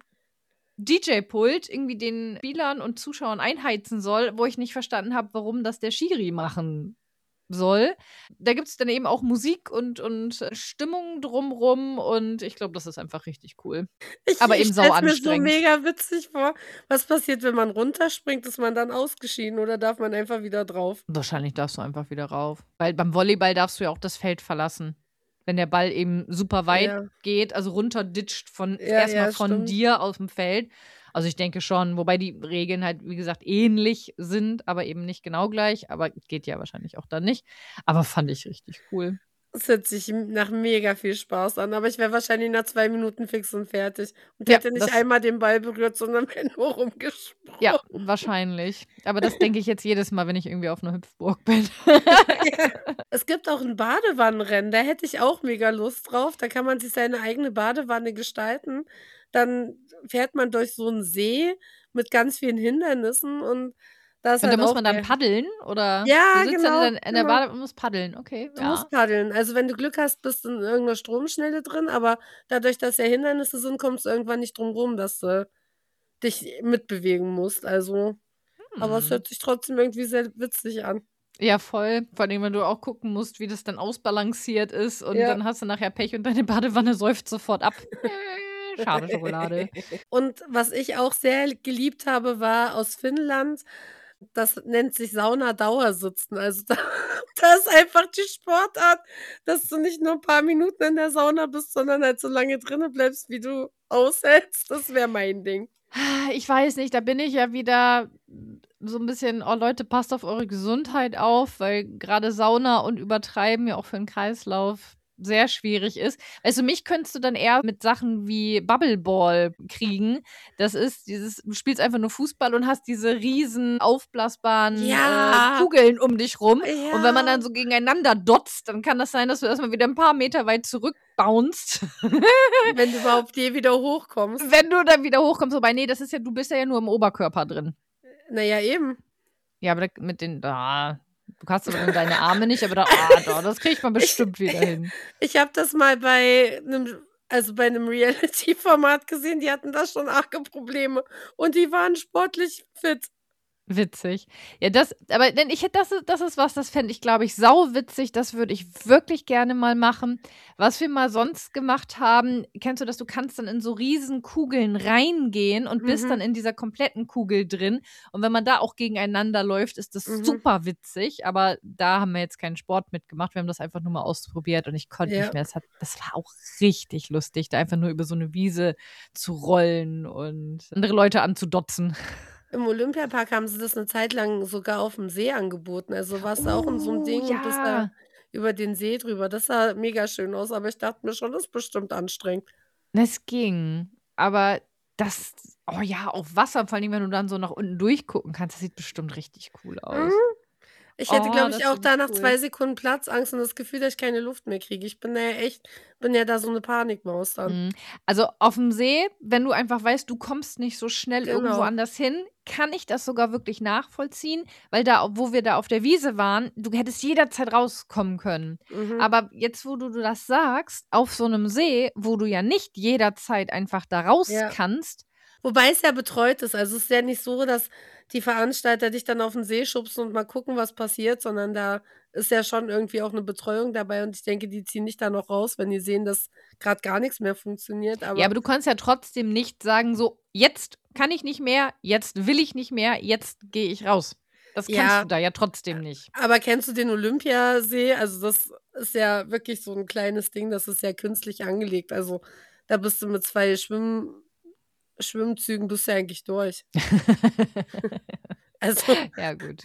D J-Pult irgendwie den Spielern und Zuschauern einheizen soll, wo ich nicht verstanden habe, warum das der Schiri machen soll. Da gibt es dann eben auch Musik und, und Stimmung drumrum und ich glaube, das ist einfach richtig cool. Ich, Aber ich eben sau stell's mir so anstrengend. mega witzig vor. Was passiert, wenn man runterspringt? Ist man dann ausgeschieden oder darf man einfach wieder drauf? Wahrscheinlich darfst du einfach wieder rauf. Weil beim Volleyball darfst du ja auch das Feld verlassen. Wenn der Ball eben super weit Ja. geht, also runterditscht von Ja, erstmal ja, von stimmt. dir aus dem Feld. Also ich denke schon, wobei die Regeln halt, wie gesagt, ähnlich sind, aber eben nicht genau gleich. Aber geht ja wahrscheinlich auch dann nicht. Aber fand ich richtig cool. Das hört sich nach mega viel Spaß an, aber ich wäre wahrscheinlich nach zwei Minuten fix und fertig und Ja, hätte nicht das- einmal den Ball berührt, sondern wäre nur rumgesprungen. Ja, wahrscheinlich. Aber das denke ich jetzt jedes Mal, wenn ich irgendwie auf einer Hüpfburg bin. Ja. Es gibt auch ein Badewannenrennen, da hätte ich auch mega Lust drauf. Da kann man sich seine eigene Badewanne gestalten. Dann fährt man durch so einen See mit ganz vielen Hindernissen und da ist Und da halt muss auch man dann geil. paddeln? Oder Ja, du sitzt genau, dann in der genau. Bade und musst paddeln. Okay, Du ja. musst paddeln. Also, wenn du Glück hast, bist du in irgendeiner Stromschnelle drin, aber dadurch, dass ja Hindernisse sind, kommst du irgendwann nicht drum rum, dass du dich mitbewegen musst. Also, aber es Hm. hört sich trotzdem irgendwie sehr witzig an. Ja, voll. Vor allem, wenn du auch gucken musst, wie das dann ausbalanciert ist und Ja. dann hast du nachher Pech und deine Badewanne säuft sofort ab. Äh, Schade Schokolade. Und was ich auch sehr geliebt habe, war aus Finnland. Das nennt sich Sauna-Dauersitzen. Also da, da ist einfach die Sportart, dass du nicht nur ein paar Minuten in der Sauna bist, sondern halt so lange drinnen bleibst, wie du aushältst. Das wäre mein Ding. Ich weiß nicht, da bin ich ja wieder so ein bisschen, oh Leute, passt auf eure Gesundheit auf, weil gerade Sauna und Übertreiben ja auch für den Kreislauf sehr schwierig ist. Also mich könntest du dann eher mit Sachen wie Bubbleball kriegen. Das ist dieses, du spielst einfach nur Fußball und hast diese riesen aufblasbaren Ja. äh, Kugeln um dich rum. Ja. Und wenn man dann so gegeneinander dotzt, dann kann das sein, dass du erstmal wieder ein paar Meter weit zurückbounst. Wenn du überhaupt je wieder hochkommst. Wenn du dann wieder hochkommst, wobei, nee, das ist ja, du bist ja nur im Oberkörper drin. Naja, eben. Ja, aber da, mit den, da, du hast aber nur deine Arme nicht, aber da, ah, da, das kriegt man bestimmt wieder hin. Ich habe das mal bei einem, also bei einem Reality-Format gesehen, die hatten da schon arge Probleme und die waren sportlich fit. Witzig. Ja, das, aber denn ich das ist, das ist was, das fände ich, glaube ich, sau witzig. Das würde ich wirklich gerne mal machen. Was wir mal sonst gemacht haben, kennst du das? Du kannst dann in so riesen Kugeln reingehen und bist Mhm. dann in dieser kompletten Kugel drin. Und wenn man da auch gegeneinander läuft, ist das Mhm. super witzig. Aber da haben wir jetzt keinen Sport mitgemacht. Wir haben das einfach nur mal ausprobiert und ich konnte Ja. nicht mehr. Das, hat, das war auch richtig lustig, da einfach nur über so eine Wiese zu rollen und andere Leute anzudotzen. Im Olympiapark haben sie das eine Zeit lang sogar auf dem See angeboten. Also warst du auch in so einem Oh, Ding und bist da ja. über den See drüber. Das sah mega schön aus, aber ich dachte mir schon, das ist bestimmt anstrengend. Das ging. Aber das, oh ja, auf Wasser, vor allem, wenn du dann so nach unten durchgucken kannst, das sieht bestimmt richtig cool aus. Mhm. Ich hätte, Oh, glaube das ich, auch find da ich nach cool. zwei Sekunden Platzangst und das Gefühl, dass ich keine Luft mehr kriege. Ich bin da ja echt, bin ja da so eine Panikmaus dann. Mhm. Also auf dem See, wenn du einfach weißt, du kommst nicht so schnell irgendwo Genau. anders hin, kann ich das sogar wirklich nachvollziehen, weil da, wo wir da auf der Wiese waren, du hättest jederzeit rauskommen können. Mhm. Aber jetzt, wo du das sagst, auf so einem See, wo du ja nicht jederzeit einfach da raus Ja. kannst, Wobei es ja betreut ist. Also es ist ja nicht so, dass die Veranstalter dich dann auf den See schubsen und mal gucken, was passiert, sondern da ist ja schon irgendwie auch eine Betreuung dabei und ich denke, die ziehen dich da noch raus, wenn die sehen, dass gerade gar nichts mehr funktioniert. Aber ja, aber du kannst ja trotzdem nicht sagen, so, jetzt kann ich nicht mehr, jetzt will ich nicht mehr, jetzt gehe ich raus. Das kannst Ja. du da ja trotzdem nicht. aber kennst du den Olympiasee? Also das ist ja wirklich so ein kleines Ding, das ist ja künstlich angelegt. Also da bist du mit zwei Schwimm Schwimmzügen bist du ja eigentlich durch. Also Ja, gut.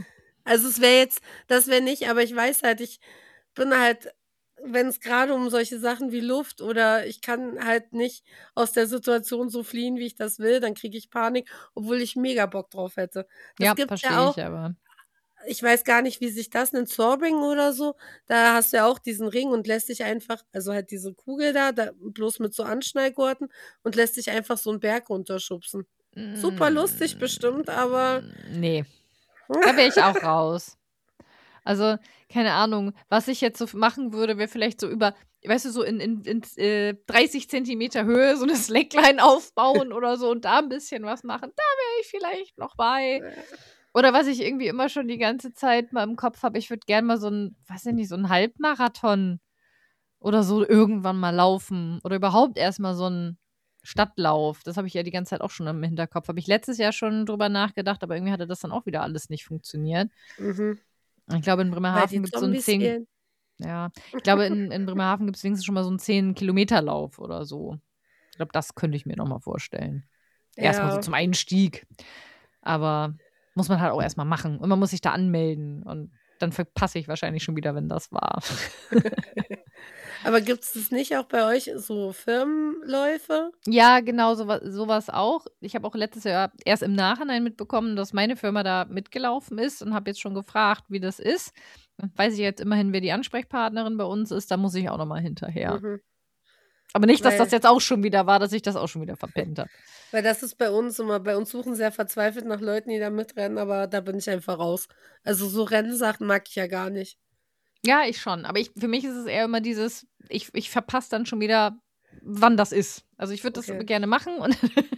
Also es wäre jetzt, das wäre nicht, aber ich weiß halt, ich bin halt, wenn es gerade um solche Sachen wie Luft oder ich kann halt nicht aus der Situation so fliehen, wie ich das will, dann kriege ich Panik, obwohl ich mega Bock drauf hätte. Das Ja, gibt's ja verstehe auch, ich aber. ich weiß gar nicht, wie sich das nennt, Soaring oder so. Da hast du ja auch diesen Ring und lässt dich einfach, also halt diese Kugel da, da bloß mit so Anschnallgurten und lässt dich einfach so einen Berg runterschubsen. Super lustig bestimmt, aber Mm, Nee, da wäre ich auch raus. Also, keine Ahnung, was ich jetzt so f- machen würde, wäre vielleicht so über, weißt du, so in, in, in äh, dreißig Zentimeter Höhe so eine Slackline aufbauen oder so und da ein bisschen was machen. Da wäre ich vielleicht noch bei. Oder was ich irgendwie immer schon die ganze Zeit mal im Kopf habe, ich würde gerne mal so ein, weiß ich nicht, so ein Halbmarathon oder so irgendwann mal laufen. Oder überhaupt erstmal so ein Stadtlauf. Das habe ich ja die ganze Zeit auch schon im Hinterkopf. Habe ich letztes Jahr schon drüber nachgedacht, aber irgendwie hatte das dann auch wieder alles nicht funktioniert. mhm, Ich glaube, in weil die Bremerhaven gibt es so einen Zombies zehn, fehlen. ja, ich glaube, in, in Bremerhaven gibt es wenigstens schon mal so einen zehn-Kilometer-Lauf oder so. Ich glaube, das könnte ich mir noch mal vorstellen. Erstmal so Ja. zum Einstieg. Aber muss man halt auch erstmal machen. Und man muss sich da anmelden. Und dann verpasse ich wahrscheinlich schon wieder, wenn das war. Aber gibt es das nicht auch bei euch, so Firmenläufe? Ja, genau, sowas, sowas auch. Ich habe auch letztes Jahr erst im Nachhinein mitbekommen, dass meine Firma da mitgelaufen ist und habe jetzt schon gefragt, wie das ist. Dann weiß ich jetzt immerhin, wer die Ansprechpartnerin bei uns ist. Da muss ich auch noch mal hinterher. Mhm. Aber nicht, dass Weil, das jetzt auch schon wieder war, dass ich das auch schon wieder verpennt habe. weil das ist bei uns immer, bei uns suchen sehr verzweifelt nach Leuten, die da mitrennen, aber da bin ich einfach raus. Also so Rennsachen mag ich ja gar nicht. Ja, ich schon. Aber ich, für mich ist es eher immer dieses, ich, ich verpasse dann schon wieder, wann das ist. Also ich würde das Okay. gerne machen. Und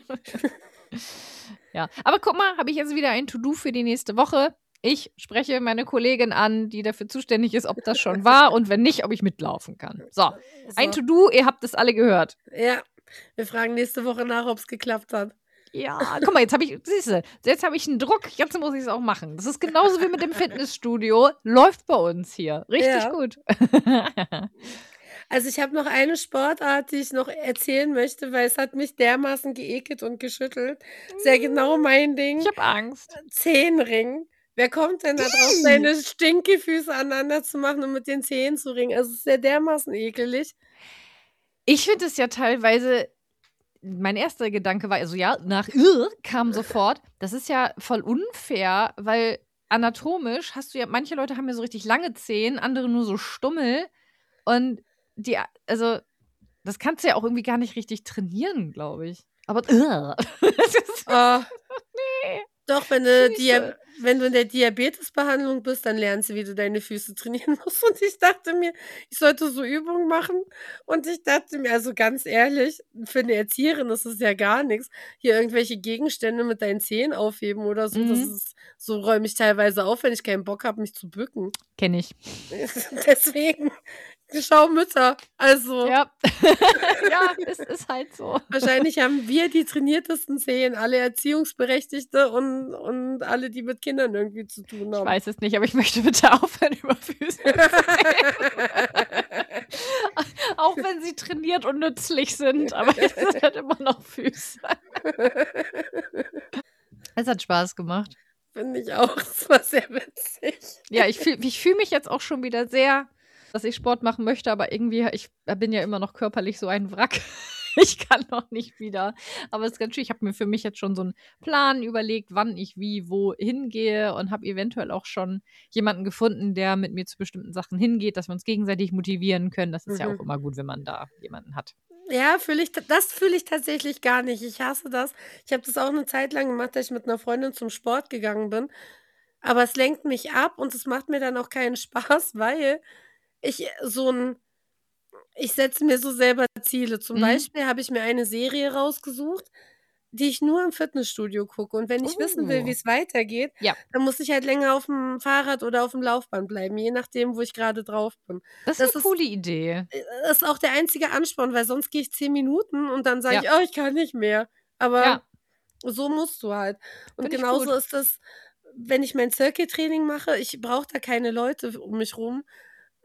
ja, aber guck mal, habe ich jetzt wieder ein To-Do für die nächste Woche. Ich spreche meine Kollegin an, die dafür zuständig ist, ob das schon war und wenn nicht, ob ich mitlaufen kann. So, ein So. To-Do, ihr habt es alle gehört. Ja, wir fragen nächste Woche nach, ob es geklappt hat. Ja, guck mal, jetzt habe ich, siehst du, jetzt habe ich einen Druck, jetzt muss ich es auch machen. Das ist genauso wie mit dem Fitnessstudio. Läuft bei uns hier. Richtig Ja. gut. Also ich habe noch eine Sportart, die ich noch erzählen möchte, weil es hat mich dermaßen geekelt und geschüttelt. Sehr genau mein Ding. Ich habe Angst. Zehenring. Wer kommt denn da drauf, seine Stinkefüße aneinander zu machen und mit den Zehen zu ringen? Also es ist ja dermaßen ekelig. Ich finde es ja teilweise, mein erster Gedanke war, also ja, nach Irr kam sofort, das ist ja voll unfair, weil anatomisch hast du ja, manche Leute haben ja so richtig lange Zehen, andere nur so Stummel. Und die, also, das kannst du ja auch irgendwie gar nicht richtig trainieren, glaube ich. Aber Irr. Das ist- Oh, nee. doch, wenn du, Füße. Dia wenn du in der Diabetesbehandlung bist, dann lernst du, wie du deine Füße trainieren musst. Und ich dachte mir, ich sollte so Übungen machen. Und ich dachte mir, also ganz ehrlich, für eine Erzieherin ist es ja gar nichts. Hier irgendwelche Gegenstände mit deinen Zehen aufheben oder so. Das Mhm. ist, so räume ich teilweise auf, wenn ich keinen Bock habe, mich zu bücken. Kenn ich. Deswegen, schau Mütter. Also, Ja. Ja, es ist halt so. wahrscheinlich haben wir die trainiertesten Zehen, alle Erziehungsberechtigte und, und alle, die mit Kindern irgendwie zu tun Ich haben. weiß es nicht, aber ich möchte bitte aufhören, über Füße zu reden. Auch wenn sie trainiert und nützlich sind, aber es sind halt immer noch Füße. Es hat Spaß gemacht. Finde ich auch. Das war sehr witzig. Ja, ich fühle ich fühl mich jetzt auch schon wieder sehr, dass ich Sport machen möchte, aber irgendwie, ich bin ja immer noch körperlich so ein Wrack. Ich kann noch nicht wieder. Aber es ist ganz schön. Ich habe mir für mich jetzt schon so einen Plan überlegt, wann ich wie, wo hingehe und habe eventuell auch schon jemanden gefunden, der mit mir zu bestimmten Sachen hingeht, dass wir uns gegenseitig motivieren können. Das ist ja Mhm. auch immer gut, wenn man da jemanden hat. Ja, fühle ich, das fühle ich tatsächlich gar nicht. Ich hasse das. Ich habe das auch eine Zeit lang gemacht, dass ich mit einer Freundin zum Sport gegangen bin. Aber es lenkt mich ab und es macht mir dann auch keinen Spaß, weil ich so ein, ich setze mir so selber Ziele. Zum Mhm. Beispiel habe ich mir eine Serie rausgesucht, die ich nur im Fitnessstudio gucke. Und wenn ich wissen will, Oh. wie es weitergeht, Ja. dann muss ich halt länger auf dem Fahrrad oder auf dem Laufband bleiben, je nachdem, wo ich gerade drauf bin. Das ist Das eine ist, coole Idee. äh, ist auch der einzige Ansporn, weil sonst gehe ich zehn Minuten und dann sage Ja. ich, oh, ich kann nicht mehr. Aber Ja. so musst du halt. Und Finde ich genauso gut. ist das, wenn ich mein Circuit-Training mache, ich brauche da keine Leute um mich rum.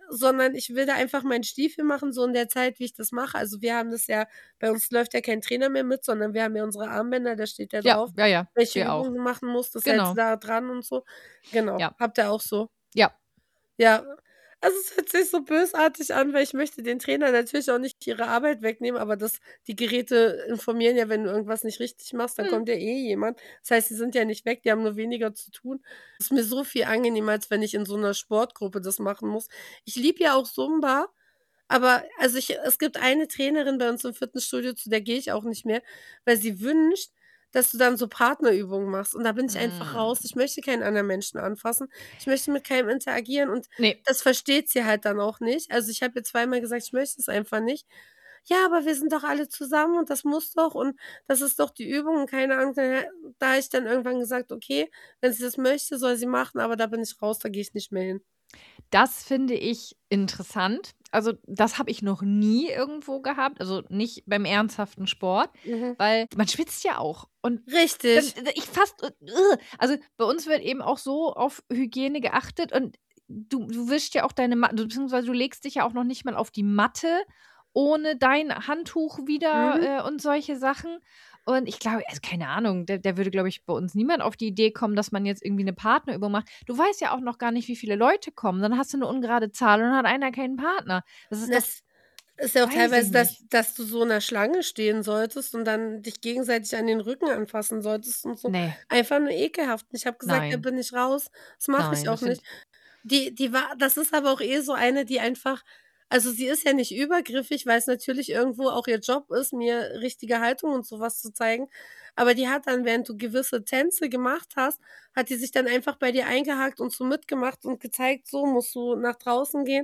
sondern ich will da einfach meinen Stiefel machen, so in der Zeit, wie ich das mache. Also wir haben das ja, bei uns läuft ja kein Trainer mehr mit, sondern wir haben ja unsere Armbänder, da steht ja Ja, drauf, ja, ja, welche wir auch. Übungen du machen musst, das Genau. hältst du da dran und so. Genau, Ja. habt ihr auch so? Ja. Ja, also es hört sich so bösartig an, weil ich möchte den Trainer natürlich auch nicht ihre Arbeit wegnehmen, aber das, die Geräte informieren ja, wenn du irgendwas nicht richtig machst, dann Hm. kommt ja eh jemand. Das heißt, sie sind ja nicht weg, die haben nur weniger zu tun. Das ist mir so viel angenehmer, als wenn ich in so einer Sportgruppe das machen muss. Ich liebe ja auch Zumba, aber also ich, es gibt eine Trainerin bei uns im Fitnessstudio, zu der gehe ich auch nicht mehr, weil sie wünscht, dass du dann so Partnerübungen machst. Und da bin ich einfach Mm. raus. Ich möchte keinen anderen Menschen anfassen. Ich möchte mit keinem interagieren und Nee. das versteht sie halt dann auch nicht. Also ich habe ihr zweimal gesagt, ich möchte es einfach nicht. Ja, aber wir sind doch alle zusammen und das muss doch und das ist doch die Übung und keine Ahnung. Da habe ich dann irgendwann gesagt, okay, wenn sie das möchte, soll sie machen, aber da bin ich raus, da gehe ich nicht mehr hin. Das finde ich interessant. Also das habe ich noch nie irgendwo gehabt, also nicht beim ernsthaften Sport, Mhm. weil man schwitzt ja auch. Und Richtig. dann, ich fast, äh, also bei uns wird eben auch so auf Hygiene geachtet und du, du wischst ja auch deine Matte, beziehungsweise du legst dich ja auch noch nicht mal auf die Matte ohne dein Handtuch wieder Mhm. äh, und solche Sachen. Und ich glaube, also keine Ahnung, der, der würde, glaube ich, bei uns niemand auf die Idee kommen, dass man jetzt irgendwie eine Partnerübung macht. Du weißt ja auch noch gar nicht, wie viele Leute kommen. Dann hast du eine ungerade Zahl und dann hat einer keinen Partner. Das ist doch, Das ist ja auch weiß teilweise, ich dass, nicht. dass du so in der Schlange stehen solltest und dann dich gegenseitig an den Rücken anfassen solltest und so. Nee, Einfach nur ekelhaft. Ich habe gesagt, da nein, bin ich raus. Das mache ich nein, auch das finde nicht. Die, die war, das ist aber auch eh so eine, die einfach, also sie ist ja nicht übergriffig, weil es natürlich irgendwo auch ihr Job ist, mir richtige Haltung und sowas zu zeigen. Aber die hat dann, während du gewisse Tänze gemacht hast, hat die sich dann einfach bei dir eingehakt und so mitgemacht und gezeigt, so musst du nach draußen gehen.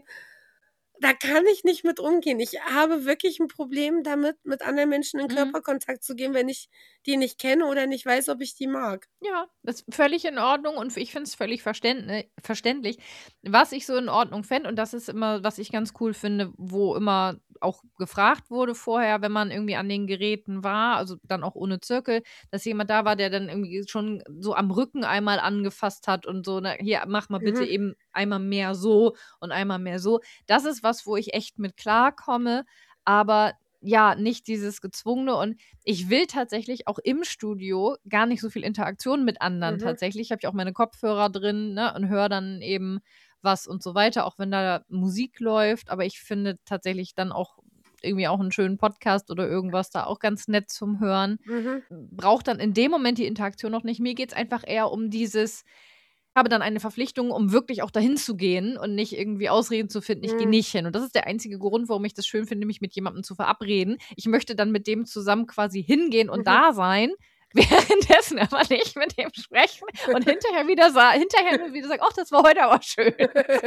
Da kann ich nicht mit umgehen. Ich habe wirklich ein Problem damit, mit anderen Menschen in Mhm. Körperkontakt zu gehen, wenn ich die nicht kenne oder nicht weiß, ob ich die mag. Ja, das ist völlig in Ordnung und ich finde es völlig verständni verständlich. Was ich so in Ordnung fände, und das ist immer, was ich ganz cool finde, wo immer auch gefragt wurde vorher, wenn man irgendwie an den Geräten war, also dann auch ohne Zirkel, dass jemand da war, der dann irgendwie schon so am Rücken einmal angefasst hat und so, ne, hier, mach mal bitte Mhm. eben einmal mehr so und einmal mehr so. Das ist was, wo ich echt mit klarkomme, aber ja, nicht dieses Gezwungene. Und ich will tatsächlich auch im Studio gar nicht so viel Interaktion mit anderen. Mhm. Tatsächlich habe ich auch meine Kopfhörer drin, ne, und höre dann eben was und so weiter, auch wenn da Musik läuft. Aber ich finde tatsächlich dann auch irgendwie auch einen schönen Podcast oder irgendwas da auch ganz nett zum Hören. Mhm. Braucht dann in dem Moment die Interaktion noch nicht. Mir geht es einfach eher um dieses, ich habe dann eine Verpflichtung, um wirklich auch dahin zu gehen und nicht irgendwie Ausreden zu finden, ich gehe Mhm. nicht hin. Und das ist der einzige Grund, warum ich das schön finde, mich mit jemandem zu verabreden. Ich möchte dann mit dem zusammen quasi hingehen und Mhm. da sein, währenddessen aber nicht mit dem sprechen und hinterher wieder sa hinterher nur wieder sagen, ach, das war heute aber schön.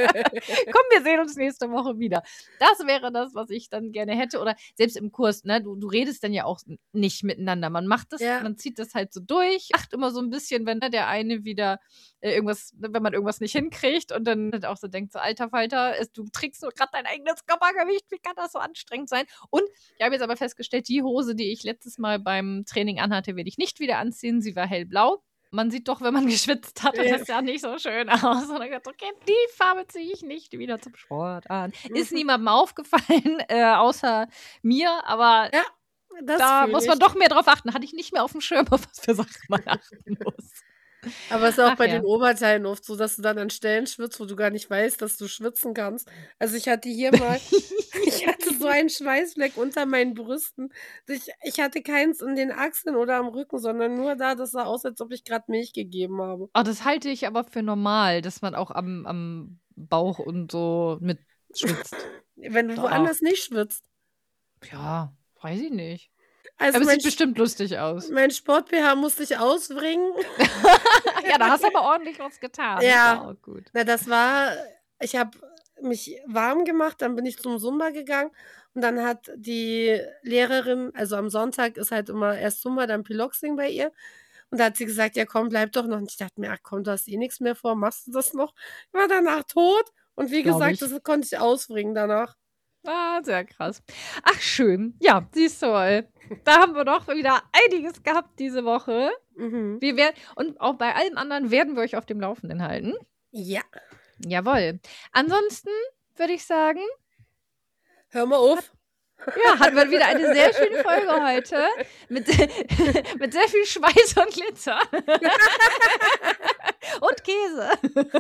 Komm, wir sehen uns nächste Woche wieder. Das wäre das, was ich dann gerne hätte. Oder selbst im Kurs, ne, du, du redest dann ja auch nicht miteinander. Man macht das, Ja. man zieht das halt so durch, acht immer so ein bisschen, wenn ne, der eine wieder äh, irgendwas, wenn man irgendwas nicht hinkriegt und dann halt auch so denkt, so alter Falter, es, du trägst nur gerade dein eigenes Körpergewicht, wie kann das so anstrengend sein? Und ich habe jetzt aber festgestellt, die Hose, die ich letztes Mal beim Training anhatte, werde ich nicht wieder anziehen. Sie war hellblau. Man sieht doch, wenn man geschwitzt hat, das Ja. ist ja nicht so schön aus. Und dann gedacht, okay, die Farbe ziehe ich nicht wieder zum Sport an. Ist Mhm. niemandem aufgefallen, äh, außer mir, aber Ja, das da fühle muss man ich. doch mehr drauf achten. Hatte ich nicht mehr auf dem Schirm, auf was für Sachen man achten muss. Aber es ist auch Ach bei ja. den Oberteilen oft so, dass du dann an Stellen schwitzt, wo du gar nicht weißt, dass du schwitzen kannst. Also ich hatte hier mal, ich hatte so einen Schweißfleck unter meinen Brüsten. Ich, ich hatte keins in den Achseln oder am Rücken, sondern nur da. Das sah aus, als ob ich gerade Milch gegeben habe. Oh, das halte ich aber für normal, dass man auch am, am Bauch und so mit schwitzt. Wenn du Doch. woanders nicht schwitzt. Ja, weiß ich nicht. Also Aber es mein, sieht bestimmt lustig aus. mein Sport-B H musste ich ausbringen. Ja, da hast du aber ordentlich was getan. Ja. Das war auch gut. Na, das war, ich habe mich warm gemacht, dann bin ich zum Zumba gegangen und dann hat die Lehrerin, also am Sonntag ist halt immer erst Zumba, dann Piloxing bei ihr. Und da hat sie gesagt, ja komm, bleib doch noch. Und ich dachte mir, ach komm, du hast eh nichts mehr vor, machst du das noch? Ich war danach tot und wie Glaub gesagt, ich. das konnte ich ausbringen danach. Ah, sehr krass. Ach, schön. Ja, siehst du mal. Da haben wir doch wieder einiges gehabt diese Woche. Mhm. Wir werden, und auch bei allem anderen werden wir euch auf dem Laufenden halten. Ja. Jawohl. Ansonsten würde ich sagen. Hör mal auf. Ja, hatten wir wieder eine sehr schöne Folge heute. Mit, mit sehr viel Schweiß und Glitzer. Und Käse.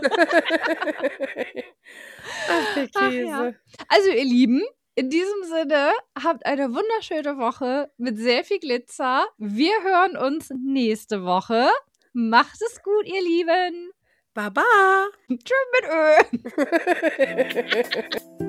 Ach, der Ach Käse. ja. Also, ihr Lieben, in diesem Sinne, habt eine wunderschöne Woche mit sehr viel Glitzer. Wir hören uns nächste Woche. Macht es gut, ihr Lieben. Baba. Tschüss mit Ö.